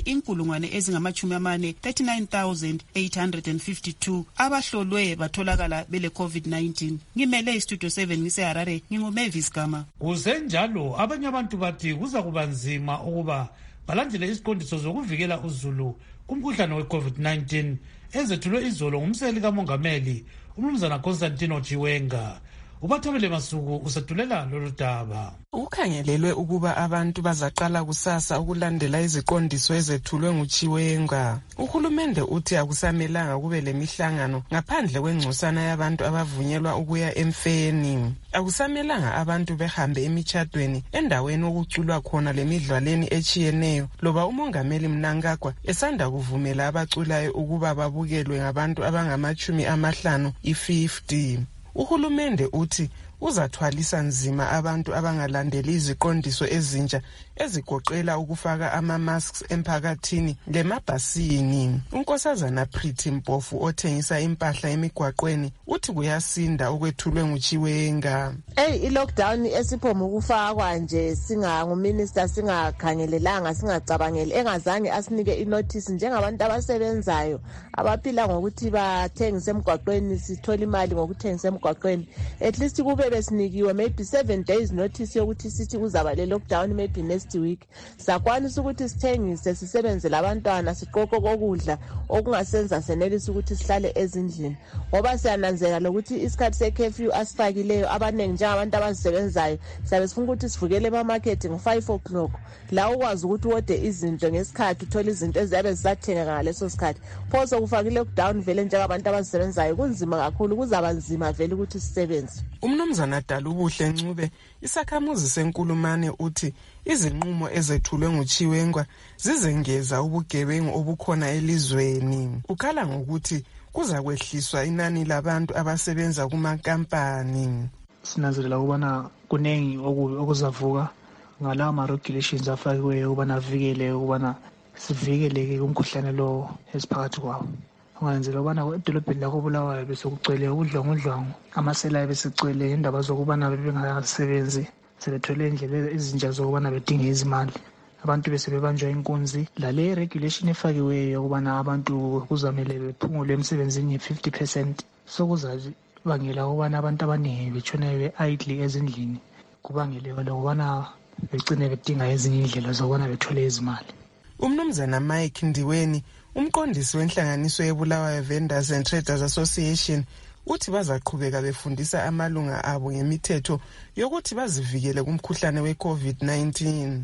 Speaker 22: 39,852 abahlolwe batholakala bele COVID-19. Ngimele istudio 7 ngiseHarare, nginguMavis Gama.
Speaker 17: Kusenjalo abanye abantu bathi kuza kuba nzima ukuba balandele iziqondiso zokuvikela uzulu kumkhuhlane we-COVID-19 ezethulwe izolo ngumseli kamongameli uMnumzana Constantino Chiwenga. Ubathabele Masuku usedulela lolu daba.
Speaker 3: Ukhangelelwe ukuba abantu bazaqala kusasa ukulandela iziqondiso ezethulwe nguChiwenga. Uhulumende uthi akusamelanga kube lemihlangano ngaphandle kwengcosana yabantu abavunyelwa ukuya emfeni. Akusamelanga abantu behambe emitshadweni endaweni okuculwa khona lemidlalweni echiyeneyo, loba umongameli Mnangagwa esanda kuvumela abaculayo ukuba babukelwe ngabantu abangama-50 i-50. Uhulumende uthi uzathwalisa nzima abantu abangalandeli iziqondiso ezintsha ezigoqela ukufaka ama-masks emphakathini lemabhasini. Unkosazana Pretty Mpofu othengisa impahla emigwaqweni uthi kuyasinda okwethulwe nguChiwenga.
Speaker 19: I-lockdown esiphoma ukufakwa nje singanguminister singakhangelelanga singacabangeli engazange asinike inotice njengabantu abasebenzayo abaphila ngokuthi bathengise emgwaqweni sithola imali ngokuthengisa emgwaqweni. At least kube besinikiwe maybe 7 days notice yokuthi sithi kuzaba le lockdown maybe next week. Sakwanisa ukuthi sithengise sisebenze labantwana siqoqo kokudla okungasenza senelisa ukuthi sihlale ezindlini. Ngoba siyananzela lokuthi isikhathi securfew asifakileyo abaningi njengabantu abazisebenzayo siyabe sifuna ukuthi sivukele ema-market ngo-5 o'clock la ukwazi ukuthi wode izinto ngesikhathi uthole izinto eziyabe zisathenga ngaleso sikhathi. Pho sokufakile lockdown vele njengabantu abazisebenzayo kunzima kakhulu, kuzaba nzima vele ukuthi sisebenze.
Speaker 3: Umnumzana Dalubuhle Ncube isakhamuzi senkulumane uthi izinqumo ezethulwe nguChiwenga zizengeza ubugebengu obukhona elizweni. Ukhala ngokuthi kuza kwehliswa inani labantu abasebenza kumakampani.
Speaker 6: Sinanzelela ukubana kunengi okuzavuka ngalawa ma-regulations afakiweyo ukubana avikele ukubana sivikeleke kumkhuhlane lo esiphakathi kwawo. Ungenzela ukubana edolobheni lakho Bulawayo besekucwele udlwangu, amasela ebesecwele indaba zokubana bebengasebenzi, sebethole indlela ezintsha zokubana bedinge izimali. Abantu besebebanjwa inkunzi. Lale regulation efakiweyo ukubana abantu kuzamele bephungule emsebenzini 50%, sokuzabangela ukubana abantu abaningi betshona be-idle ezindlini, kubangele ukubana begcine bedinga ezinye indlela zokubana bethole izimali.
Speaker 3: Umnumzana Mike Ndiweni umqondisi wenhlanganiso yeBulawayo Vendors and Traders Association uthi bazaqhubeka befundisa amalunga abo ngemithetho yokuthi bazivikele kumkhuhlane we-COVID-19.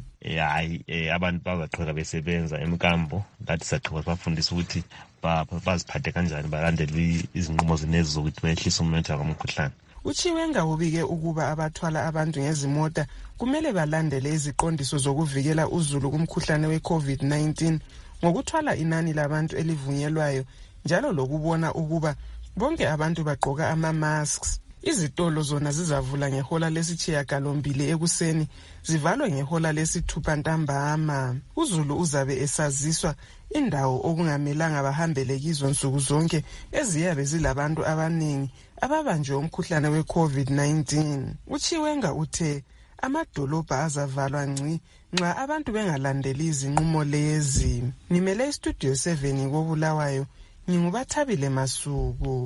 Speaker 7: Abantu bazaqhubeka besebenza emkambo, lathi saqhubeka bafundisa ukuthi baziphathe kanjani, balandele izinqumo zenezi zokuthi behlise umemetheko womkhuhlane.
Speaker 3: uChiwenga ubike ukuba abathwala abantu ngezimota kumele balandele iziqondiso zokuvikela uzulu kumkhuhlane we-COVID-19 ngokuthwala inani labantu elivunyelwayo njalo lokubona ukuba bonke abantu bagqoka ama-masks. Izitolo zona zizavula ngehola lesi-8 ekuseni zivalwe ngehola lesi-6 ntambama. Uzulu uzabe esaziswa indawo okungamelanga bahambele kizo nsuku zonke eziyabe zilabantu abaningi ababanjwe umkhuhlane we-COVID-19. uChiwenga uthe amadolobha azavalwa ngci nxa abantu bengalandeli izinqumo lezi. Ngimele istudio 7 koBulawayo, ngingubathabile Masuku.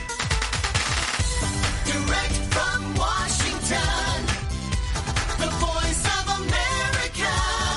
Speaker 8: Direct from Washington, the Voice of America,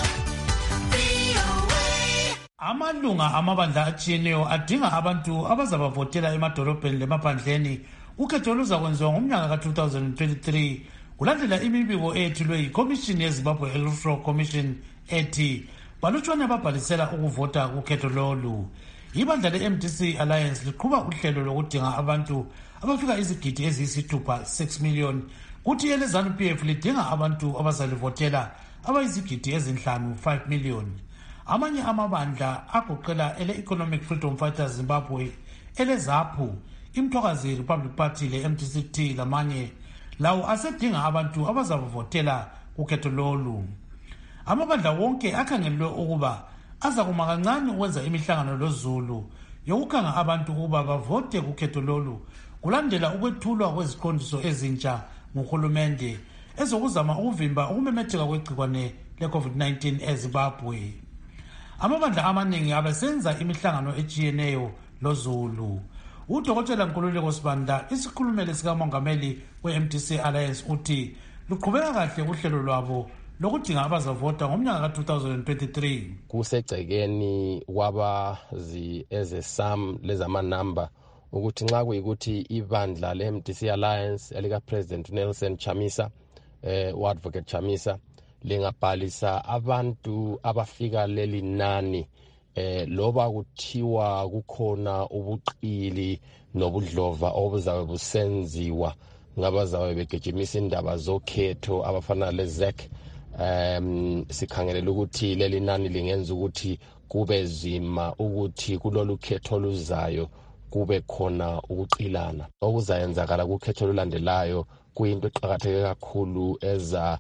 Speaker 8: VOA.
Speaker 17: Amalunga amabandla atshiyeneyo adinga abantu abazabavotela emadolobheni lemaphandleni. Ukhetho luzakwenziwa ngomnyaka ka-2023 kulandela imibiko eyethulwe yikomishini yezimbabwe electoral commission ethi balutshwane ababhalisela ukuvota kukhetho lolu. Ibandla le-MDC Alliance liqhuba uhlelo lokudinga abantu abafika izigidi eziyisithupha 6 million, kuthi ele-ZANU-PF lidinga abantu abazalivotela abayizigidi ezinhlanu 5 million. Amanye amabandla agoqela ele-Economic Freedom Fighters Zimbabwe, ele-ZAPU, iMthokazi Republic Party le-MDCT lamanye lawo asedinga abantu abazavotela kukhetho lolu. Amabandla wonke akhangelwe ukuba aza kuma kancane ukwenza imihlangano loZulu yokukhanga abantu ukuba bavote kukhetho lolu kulandela ukwethulwa kweziqondiso ezintsha nguhulumende ezokuzama ukuvimba ukumemetheka kwegcikwane le-COVID-19 eZimbabwe. Amabandla amaningi abesenza imihlangano etshiyeneyo loZulu. UDokotela Nkululeko Sibanda, isikhulumeli sikamongameli we-MDC Alliance, uthi luqhubeka kahle uhlelo lwabo lokudinga abazavota ngomnyaka ka-2023.
Speaker 20: Kusegcekeni kwabazi ezesam lezamanamba ukuthi nxa kuyikuthi ibandla le-MDC Alliance elika-President Nelson Chamisa, u-Advocate Chamisa, lingabhalisa abantu abafika leli nani loba kuthiwa kukhona ubuqili nobudlova obuzabe busenziwa ngabazabe begejimisa indaba zokhetho abafana leZEC. Sikhangelela ukuthi leli nani lingenza ukuthi kube zima ukuthi kulolu khetho luzayo kube khona ukuqilana. Okuzayenzakala kukhetho lulandelayo kuyinto eqhakatheke kakhulu eza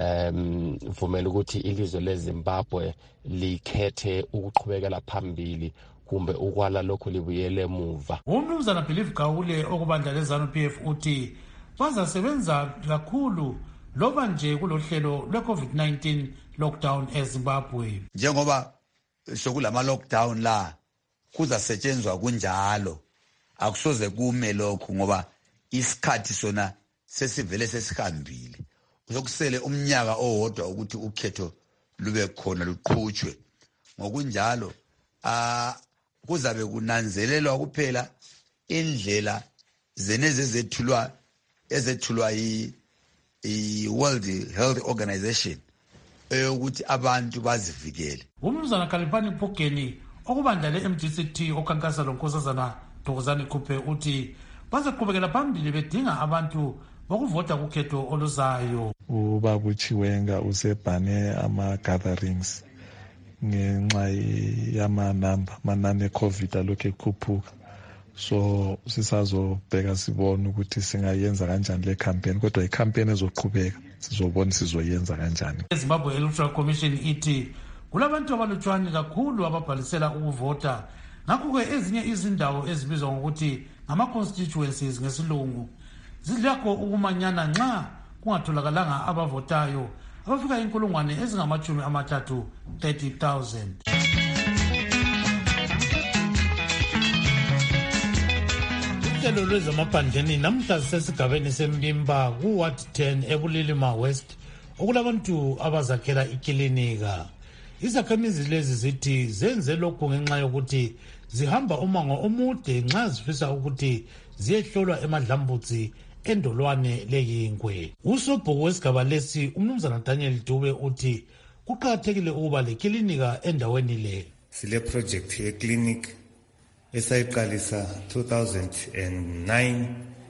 Speaker 20: vumela ukuthi ilizwe leZimbabwe likhethe ukuqhubekela phambili kumbe ukwala lokho libuyele emuva.
Speaker 17: Umnumzana Believe Gawule okubandla le-ZANU-PF uthi bazasebenza kakhulu loba nje kulohlelo lwe-COVID-19 lockdown eZimbabwe.
Speaker 9: Njengoba sokulama lockdown la kuzasetshenzwa kunjalo, akusoze kume lokho ngoba isikhathi sona sesivele sesihambile. Uzokusele umnyaka owodwa ukuthi ukhetho lube khona luqhutshwe. Ngokunjalo kuzabe kunanzelelwa kuphela indlela zeneze ezethulwa i-World Health Organization ukuthi abantu bazivikele.
Speaker 17: Umnumzana Khalipani Phogeni okubandla le-MDCT okhankasa lonkosazana Thokozani Khuphe uthi bazaqhubekela phambili bedinga abantu bakuvota kukhetho oluzayo.
Speaker 11: Ubaba Chiwenga usebhane ama-gatherings ngenxa yamanani e-COVID alokhu ekhuphuka. So sisazobheka sibone ukuthi singayenza kanjani le campaign, kodwa i-campaign ezoqhubeka sizobona sizoyenza kanjani.
Speaker 17: iZimbabwe Electoral Commission ithi kulabantu abalutshwane kakhulu ababhalisela ukuvota, ngakho-ke ezinye izindawo ezibizwa ngokuthi ngama-constituencies ngesilungu zidlakho ukumanyana nxa kungatholakalanga abavotayo abafika 30,000. Uhlelo lwezamaphandleni namhla zisesigabeni sembimba ku-Ward 10 eBulilima West okulabantu abazakhela ikilinika. Izakhamizi lezi zithi zenze lokhu ngenxa yokuthi zihamba umango omude nxa zifisa ukuthi ziyehlolwa emadlambutsi endolwane leyinkwe. Usobhuku wesigaba lesi umnumzana Daniel Dube uthi kuqakathekile ukuba lekilinika endaweni le.
Speaker 21: Sile project ye-clinic esayiqalisa 2009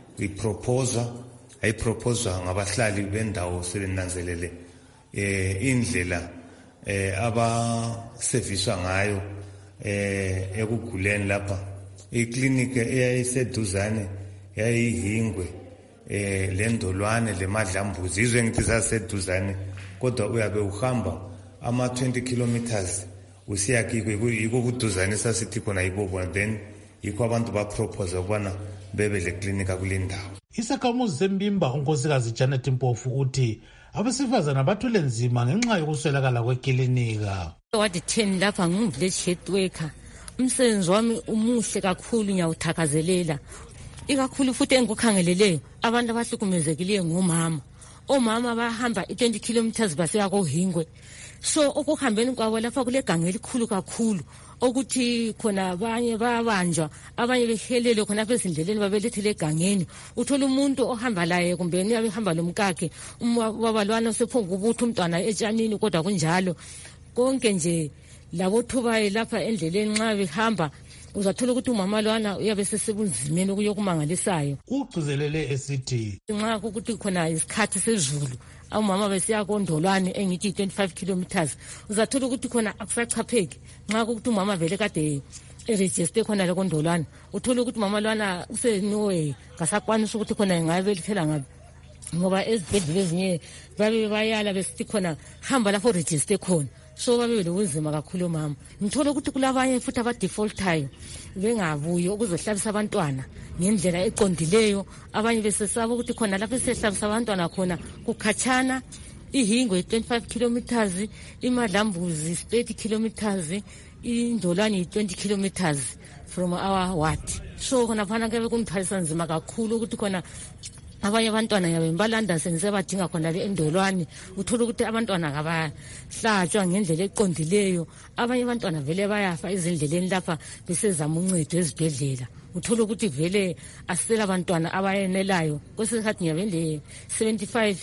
Speaker 21: ayiproposwa ngabahlali bendawo sebenanzelele indlela abaserviswa ngayo ekuguleni lapha. Iclinic eyayiseduzane yayihingwe lendolwane lemadlambuzi izwe ngithi zaseduzane, kodwa uyabe uhamba ama 20 kilometers usiyakikwe yiko kuduzane sasithi khona yibobo, then yikho abantu bapropose ukubana bebe le clinic kule ndawo.
Speaker 17: Isakhamuzi sembimba unkosikazi Janet Mpofu uthi abesifazana bathule nzima ngenxa yokuswelakala kwekilinika.
Speaker 12: Wadi 10 lapha ngivillage health worker. Umsebenzi wami umuhle kakhulu, ngiyawuthakazelela. Ikakhulu futhi engikukhangeleleyo abantu abahlukumezekileyo ngomama. Omama bahamba 20 kilometers basiya koHingwe. so okuhambeni kwabo lapha kule ganga elikhulu kakhulu ukuthi khona abanye bayabanjwa abanye behelele khona bezindleleni babelethele egangeni uthola umuntu ohamba laye kumbe uyabe ehamba lomkakhe babalwana sephonga ukuthi umntwana etshanini kodwa kunjalo konke nje labo thubaye lapha endleleni nxa behamba uzathola ukuthi umama lwana uyabe sesebunzimeni okuyokumangalisayo
Speaker 17: ugcizelele esithi
Speaker 12: nxa ukuthi khona isikhathi sezulu umama besiya kondolwane engithi 25 kilometers uzathola ukuthi khona akusachapheki nxa ukuthi umama vele kade eregister khona le kondolwane uthola ukuthi umama lwana useNorway ngasakwanisa ukuthi khona ngabe lithela ngabe ngoba ezibhedlela ezinye babe bayala besithi khona hamba lapho register khona so babe lobunzima kakhulu mama ngithola ukuthi kulabanye futhi abadefaultayo bengabuyi ukuzohlabisa abantwana ngendlela eqondileyo abanye besesaba ukuthi khona lapho sehlabisa abantwana khona kukhatshana ihingwe 25 kilometers imadlambuzi 30 kilometers indolwane 20 kilometers from our ward so khona phana kebe kumthwalisa nzima kakhulu ukuthi khona abanye abantwana yabe balanda senizebadinga khona le endolwane uthola ukuthi abantwana ngabahlatshwa ngendlela eqondileyo abanye abantwana vele bayafa ezindleleni lapha besezama uncedo ezibhedlela uthola ukuthi vele asela abantwana abayenelayo kwesikhathi ngiyabende 75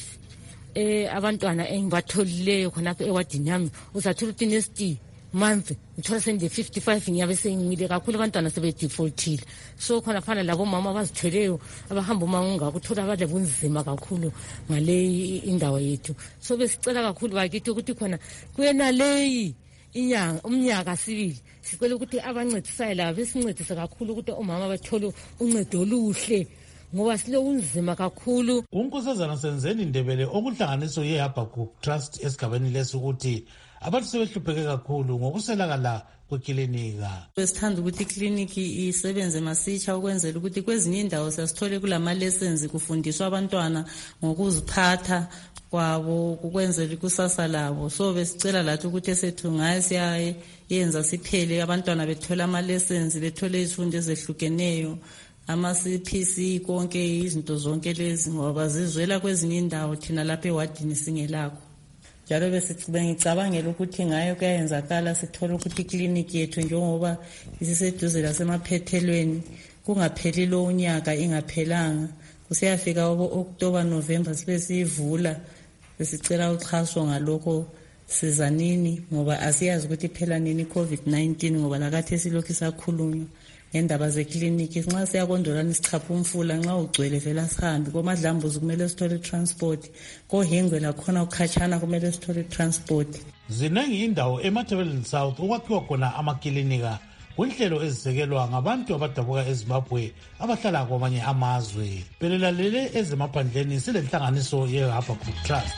Speaker 12: abantwana engibatholileyo khonapha ewadini yami uzathola ukuthi next month uthola sende 55 ngiyabe sengile kakhulu abantwana sebedefaultile so khona phana labo mama abazithweleyo abahamba umango ukuthola abalebunzima kakhulu ngale indawo yethu so besicela kakhulu bakithi ukuthi khona kuyena leyi umnyaka sibili sicela ukuthi abancedisayo labo besincedise kakhulu ukuthi omama bathole uncedo oluhle ngoba silo unzima kakhulu.
Speaker 17: Unkosazana Senzeni Ndebele okuhlanganiso yeHabakkuk Trust esigabeni lesukuthi abantu sebehlupheke kakhulu ngokuselakala kwekilinika.
Speaker 10: Besithanda ukuthi ikliniki isebenze masitsha ukwenzela ukuthi kwezinye indawo sasithole kulama lessons kufundiswa abantwana ngokuziphatha kwabo ukwenzela ikusasa labo so besicela lathi ukuthi esethu ngaye siyayenza siphele abantwana bethola ama lessons bethole izifundo ezehlukeneyo ama-CPC konke izinto zonke lezi ngoba zizwela kwezinye indawo thina lapha ewadini singelakho njalo bengicabangela ukuthi ngayo kuyayenzakala sithola ukuthi ikliniki yethu njengoba isiseduze lasemaphethelweni kungapheli lo unyaka ingaphelanga kusiyafika October November sibe siyivula besicela uxhaso ngalokho sizanini ngoba asiyazi ukuthi phela nini COVID-19 ngoba lakathi silokhu sakhulunywa endaba zekliniki nxa siyakondolana isichapha umfula nxa ugcwele vela sihambi komadlambuzi kumele sithole transport kohingwe lakhona ukhatshana kumele sithole transport.
Speaker 17: Zinengi indawo eMatabeleland South okwakhiwa khona amakilinika kunhlelo ezisekelwa ngabantu abadabuka eZimbabwe abahlala kwamanye amazwe. Belelalele ezemaphandleni silenhlanganiso yeHabakkuk Trust.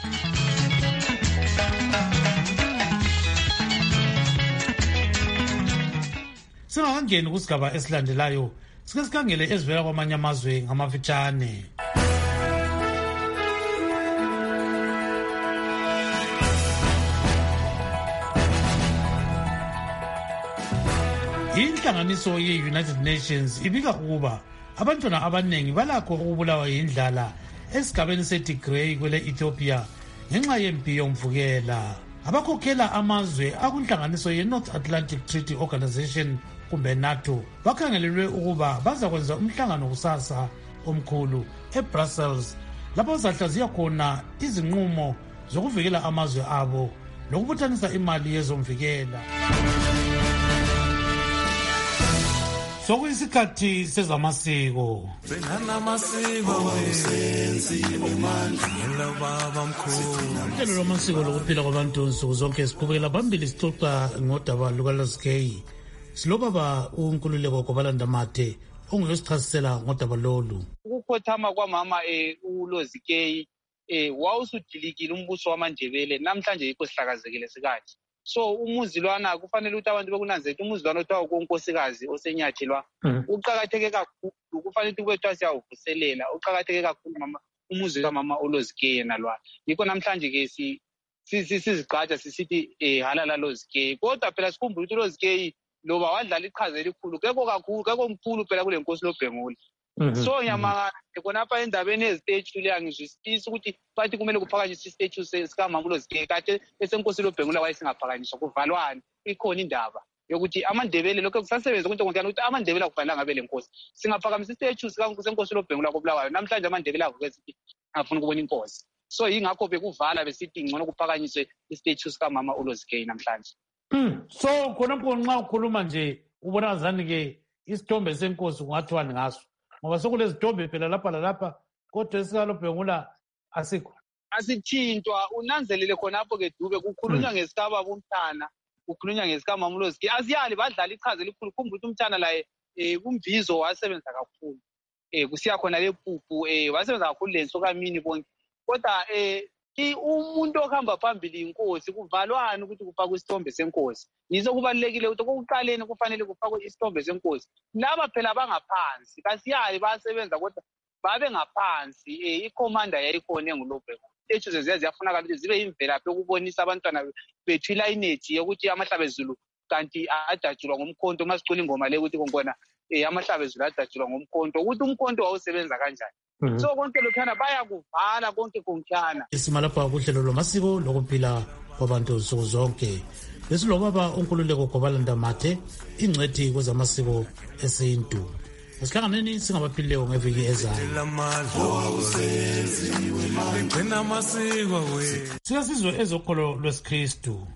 Speaker 17: Singakangeni kusigaba esilandelayo sike sikhangele ezivela kwamanye amazwe ngamafitshane. Inhlanganiso ye-United Nations ibika ukuba abantwana abanengi balakho ukubulawa yindlala esigabeni seTigray kwele Ethiopia ngenxa yempi yomvukela. Abakhokhela amazwe akunhlanganiso ye-North Atlantic Treaty Organization kumbe NATO bakhangelelwe ukuba bazakwenza umhlangano kusasa omkhulu eBrussels lapho bazahlaziya khona izinqumo zokuvikela amazwe abo lokubuthanisa imali yezomvikela. Sokuyisikhathi sezamasiko. Uhlelo lwamasiko lokuphila kwabantu nsuku zonke siqhubekela phambili sixoxa ngodaba lukaLozgay. Silobaba uNkululeko Kwabalandamade onguyosichasisela ngodaba lolu.
Speaker 13: Ukukhothama kwamama uLozgay wawusudilikile umbuso wamaNdebele namhlanje yikho sihlakazekile sikathi. So umuzi lwana kufanele ukuthi abantu bekunanzela umuzi lwana othiwa kunkosikazi osenyathelwa uqhakatheke kakhulu kufanele ukuthi kwethu siyawuvuselela uqhakatheke kakhulu mama umuzi kamama uLozgay nalwana yikho namhlanje ke sizigqaja sisithi halala Lozgay kodwa phela sikhumbula ukuthi uLozgay loba wadlala iqhaza elikhulu kekho kakhulu kekho mkhulu phela kule nkosi loBhengula So ngiyamangala khonapha endabeni ezistage leya ngizwisisa ukuthi bathi kumele kuphakanyiswe istage sikamama uLozikeyi kade esenkosi loBhengula wayesingaphakanyiswa kuvalwane ikhona indaba yokuthi amandebele lokho kusasebenza konke ukuthi amandebele akufanelanga abe lenkosi singaphakamisa istage senkosi loBhengula koBulawayo namhlanje amandebele avuke afuna ukubona inkosi so yingakho bekuvala besithi ngcono kuphakanyiswe istage sikamama uLozikeyi namhlanje.
Speaker 17: So khonapho nxa ukhuluma nje ubona azani-ke isithombe senkosi kungathiwani ngaso ngoba sekulezithombe phela lapha lalapha kodwa esikaLoBhengula asikho.
Speaker 13: Asithintwa unanzelele khonapho-ke Dube kukhulunywa ngesikababa uMthana kukhulunywa ngesikama uLozikeyi asiyali badlala ichaza elikhulu kumbe ukuthi uMthana laye kumvizo wasebenza kakhulu kusiya khona lepuphu wasebenza kakhulu lensokamini bonke kodwa umuntu ohamba phambili inkosi kuvalwana ukuthi kufakwe isithombe senkosi yizo kubalekile ukuthi kokuqaleni kufanele kufakwe isithombe senkosi laba phela bangaphansi kasiyali basebenza kodwa babe ngaphansi ikhomanda yayikhona enguLoBhengula istage ziyafunakala ukuthi zibe imvelaphi yokubonisa abantwana bethu ilineage yokuthi amahlabezulu kanti adajulwa ngomkhonto masicula ingoma le ukuthi ngibona amahlabezulu adajulwa ngomkhonto ukuthi umkhonto wawusebenza kanjani. So konke lokhana bayakuvala konke konkhana
Speaker 4: isima lapha kuhlelo lwamasiko lokuphila kwabantu nsuku zonke besilobaba uNkululeko Gobalanda Mathe ingcwethi kwezamasiko esintu esihlanganeni singabaphilileyo ngeviki ezayo. Siyasizwe ezokholo lwesikristu.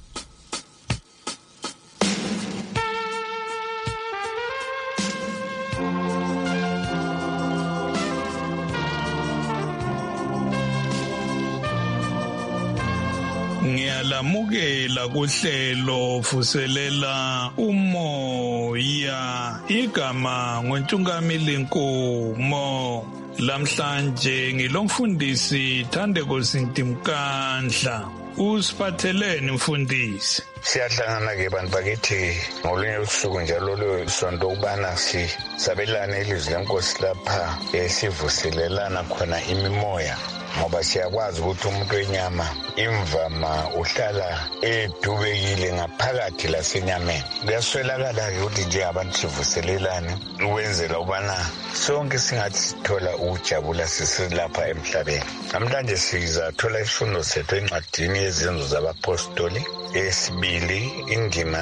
Speaker 5: Ngiyalamukela kuhlelo vuselela umoya igama ngoNtungamili Nkomo lamhlanje ngilomfundisi Thandeko Sintimkandla usiphatheleni mfundisi.
Speaker 14: Siyahlangana ke bantu bakithi ngolunye usuku njalo lwesonto ukubana sabelane ilizwi lenkosi lapha sivuselelana khona imimoya ngoba siyakwazi ukuthi umuntu wenyama imvama uhlala edubekile ngaphakathi lasenyameni. Kuyaswelakala-ke ukuthi njengabantu sivuselelane ukwenzela ubana sonke singathi sithola ukujabula sisilapha emhlabeni. Namhlanje sizathola isifundo sethu encwadini yezenzo zabapostoli esibili indima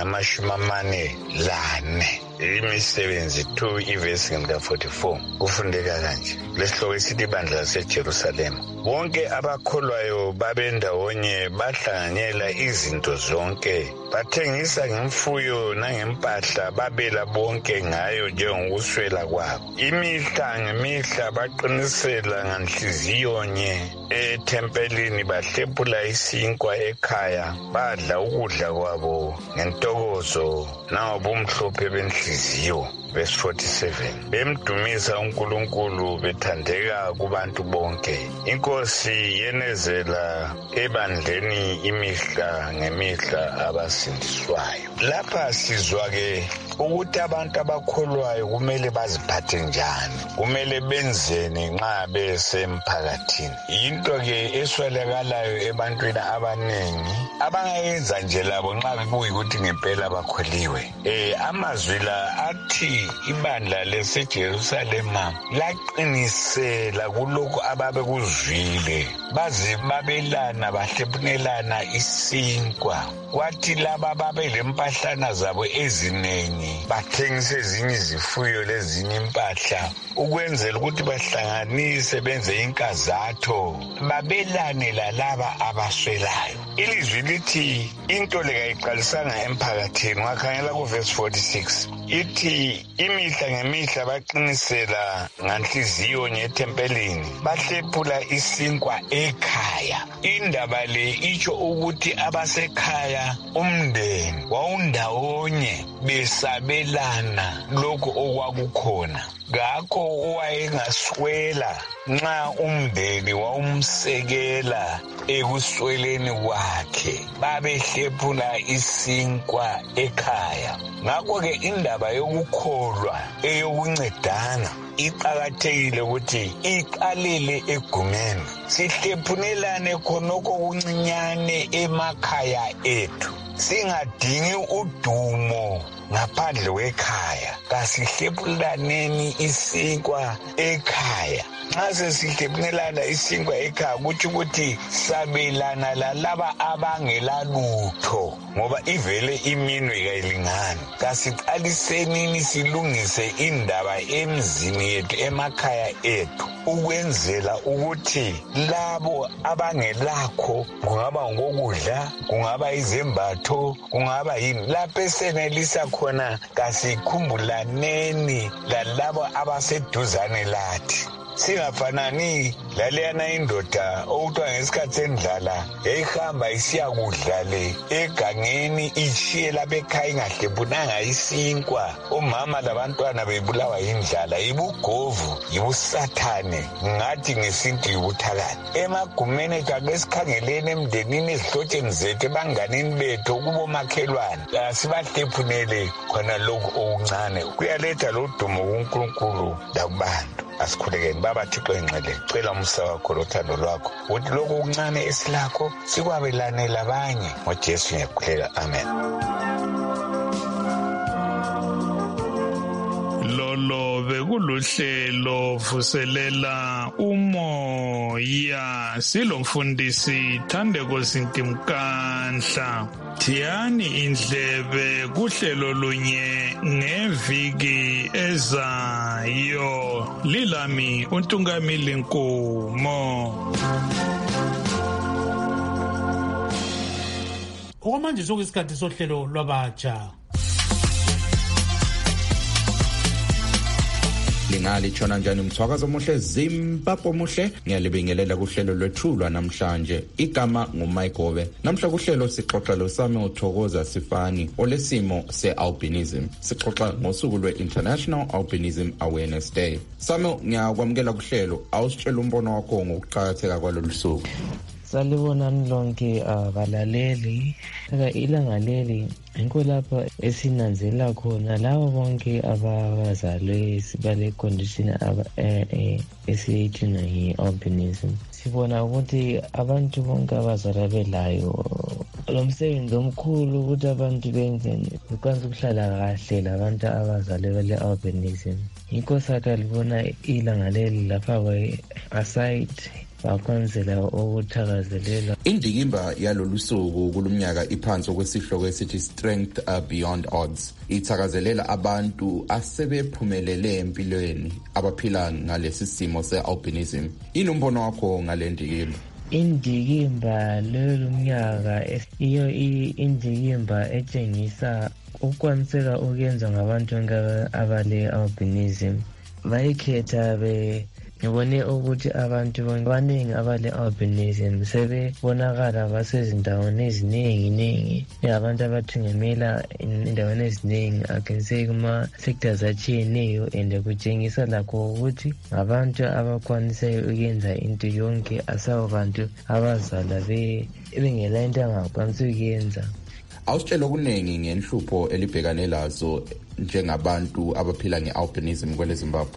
Speaker 14: yama-44 imisebenzi 2 ivesi lika-44 kufundeka kanje lesihloko esithi ibandla laseJerusalema. Bonke abakholwayo babendawonye bahlanganyela izinto zonke bathengisa ngemfuyo nangempahla babela bonke ngayo njengokuswela kwabo. Imihla ngemihla baqinisela nganhliziyo nye ethempelini bahlephula isinkwa ekhaya badla ukudla kwabo ngentokozo nangobumhlophe benhliziyo. Verse 47 bemdumisa uNkulunkulu bethandeka kubantu bonke. Inkosi yenezela ebandleni imihla ngemihla abasindiswayo. Lapha sizwa ke ukuthi abantu abakholwayo kumele baziphathe njani, kumele benzeni nxa besemphakathini. Into ke eswelakalayo ebantwini abanengi abangayenza nje labo nxa bekuyikuthi ngempela bakholiwe. Amazwi la athi ibandla leseJerusalema laqinisela kulokhu ababekuzwile baze babelana bahlephunelana isinkwa. Kwathi laba babelempahlana zabo eziningi bathengisa ezinye izifuyo lezinye impahla ukwenzela ukuthi bahlanganise benze inkazatho babelane lalaba abaswelayo. Ilizwi lithi into le kayiqalisanga emphakathini. Wakhangela kuverse 46 ithi imihla ngemihla baqinisela nganhliziyo nyethempelini bahlephula isinkwa ekhaya. Indaba le itsho ukuthi abasekhaya umndeni wawundawonye besabelana lokho okwakukhona. Ngakho owayengaswela nxa umndeni wawumsekela ekusweleni kwakhe babehlephula isinkwa ekhaya. Ngakho-ke indaba yokukholwa eyokuncedana iqakathekile ukuthi iqalele egumeni sihlephunelane khonokho kuncinyane emakhaya ethu. singadingi udumo ngaphandle kwekhaya, kasihlepulaneni isinkwa ekhaya. Nxa sesihlepulana isinkwa ekhaya kutsho ukuthi sabelana lalaba abangelalutho, ngoba ivele iminwe kayilingani. Kasiqalisenini silungise indaba emzini yethu, emakhaya ethu, ukwenzela ukuthi labo abangelakho, kungaba ngokudla, kungaba izembatho, kungaba yini, lapho esenelisa khona kasikhumbulane lalabo abaseduzane lathi. Singafanani laleyana indoda okuthiwa ngesikhathi sendlala yayihamba isiya kudla le egangeni, ishiye lapha ekhaya ingahlephunanga isinkwa. Omama labantwana bebulawa yindlala, yibugovu, yibusathane, ngathi ngesintu yibuthakani. Emagumeni ethu ake sikhangeleni emndenini, ezihlotsheni zethu, ebanganini bethu, kubomakhelwane, asibahlephunele khona lokhu okuncane. Kuyaletha lo dumo kuNkulunkulu lakubantu. Asikhulekeni baba Thixo engcwele, cela umsa wakho lothando lwakho ukuthi lokhu okuncane esilakho sikwabelane labanye. NgoJesu ngiyakhuleka, amen.
Speaker 5: Lolo bekuluhlelo vuselela umoya, silomfundisi Thandeko Sintimkanhla. Thiyani indlebe kuhlelo lunye ngeviki ezayo. Lilami uNtungamili Nkomo.
Speaker 17: Okwamanje sokuyisikhathi sohlelo lwabatsha.
Speaker 1: Lingali tshona njani mthwakazi omuhle, Zimbabwe omuhle, ngiyalibingelela kuhlelo lwethulwa namhlanje. Igama nguMayigobe. Namhla kuhlelo sixoxa losami uThokoza Sifani olesimo se-albinism. Sixoxa ngosuku lwe-International Albinism Awareness Day. Sami, ngiyakwamukela kuhlelo, awusitshela umbono wakho ngokuqakatheka kwalolu suku.
Speaker 2: Salibonani lonke abalaleli. Ilanga leli yikho lapha esinanzela khona labo bonke abazalwe sibale condition esiyithina yi-albinism. Sibona ukuthi abantu bonke abazalwa belayo lo msebenzi omkhulu ukuthi abantu benzeni ukwazi ukuhlala kahle labantu abazalwe bale-albinism. Yikho sakalibona ilanga leli lapha aside bakwenzela ukuthakazelela.
Speaker 1: Indikimba yalolu suku kulumnyaka iphansi okwesihloko esithi Strength Beyond Odds. Ithakazelela abantu asebephumelele empilweni abaphila ngalesi simo se-albinism. Inombono wakho ngale ndikimba?
Speaker 2: Indikimba lomnyaka iyo indikimba etshengisa ukwaniseka okuyenza ngabantu abale-albinism. Bayikhetha ngibone ukuthi abantu abaningi abale-albinism sebebonakala basezindaweni eziningi, abantu abathungemela endaweni eziningi, akinseki kuma-sectors atshiyeneyo, and kutshengisa lakho ukuthi ngabantu abakwanisayo ukuyenza into yonke, asabo bantu abazala bengela into angakwanisi ukuyenza.
Speaker 1: Awusitshela okuningi ngenhlupho elibhekane lazo njengabantu abaphila nge-albinism kwele Zimbabwe.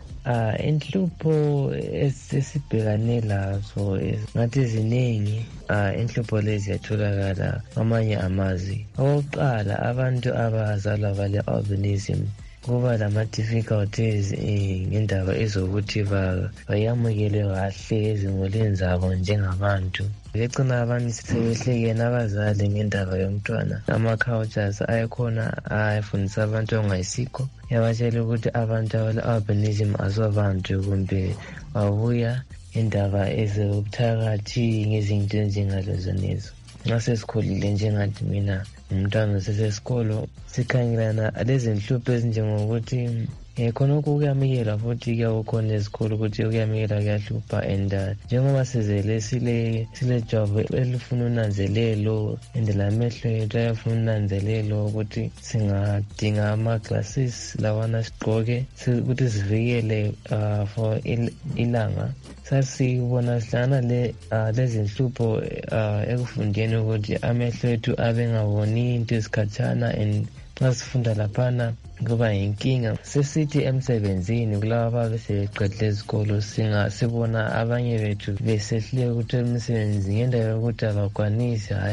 Speaker 2: Inhlupho esibhekane lazo ngathi ziningi. Inhlupho lezi ziyatholakala kwamanye amazwe. Okokuqala, abantu abazalwa bale-albinism kuba lama-difficulties ngendaba ezokuthi bayamukele kahle ezimulini zabo njengabantu. Becina abantu sebehlekene abazali ngendaba yomntwana. Ama-cultures ayekhona ayafundisa abantu ongayisikho, yabatshela ukuthi abantu abale-albinism asobantu kumbe babuya indaba ezobuthakathi ngezinto ezinjengalezonezo. Nxa sesikhulile njengathi mina umntwana sesesikolo sikhangelana lezi nhlupho ezinjengokuthi khonokho kuyamikela futhi kuyakhona ezikolo ukuthi kuyamikela kuyahlupha, and njengoba sizele sile jwabu elifuna unanzelelo and lamehlo ethu ayafuna unanzelelo ukuthi singadinga ama-glasses lawana sigqoke ukuthi sivikele for ilanga. Sasibona sihlangana lezi nhlupho ekufundeni ukuthi amehlo ethu abengaboni into esikhatshana, and nxa sifunda laphana kuba yinkinga. Sesithi emsebenzini kulaba ababeseqedile izikolo sibona abanye bethu besehluleka ukuthola imisebenzi ngendaba yokuthi abakwanisi, hayi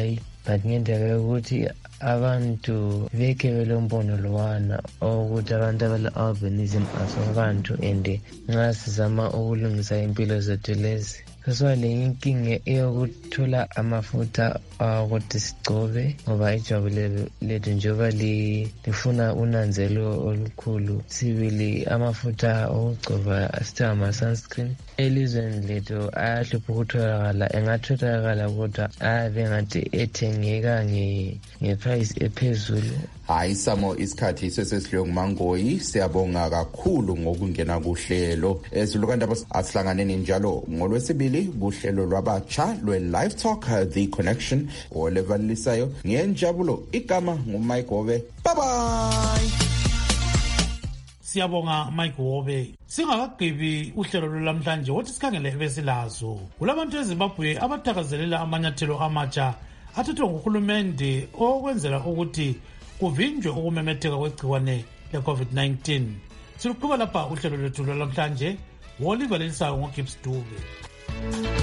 Speaker 2: but ngiyendlela ukuthi abantu beke belombono lowana ukuthi abantu abale-albinism asabantu and nxa sizama ukulungisa impilo zethu lezi sesiba le inkinga eyokuthola amafutha ukuthi sigcobe ngoba ijwabu lethu njengoba lifuna unanzelo olukhulu. Sibili amafutha okugcoba sithi ama-sunscreen elizweni lethu ayahlupha ukutholakala, engatholakala kodwa ayabe ngathi ethengeka ngeprice ephezulu.
Speaker 1: Hayi Samo, isikhathi sesesihlwe nguMangoyi. Siyabonga kakhulu ngokungena kuhlelo ezilukanda asihlanganeni njalo ngolwesibili kuhlelo lwabatsha lwe-Live Talk The Connection olevalisayo. Ngenjabulo, igama nguMike Hobe. Bye bye.
Speaker 17: Siyabonga Mike Hobe. Singakagqibi uhlelo lwamhlanje wothi sikhangele ebesilazo. Kulabantu eZimbabwe abathakazelela amanyathelo amatsha athathwa nguhulumende okwenzela ukuthi kuvinjwe ukumemetheka kwegciwane le-COVID-19. Siluqhuba lapha uhlelo lwethu lwamhlanje. Woliva lelisayo ngoGibbs Dube.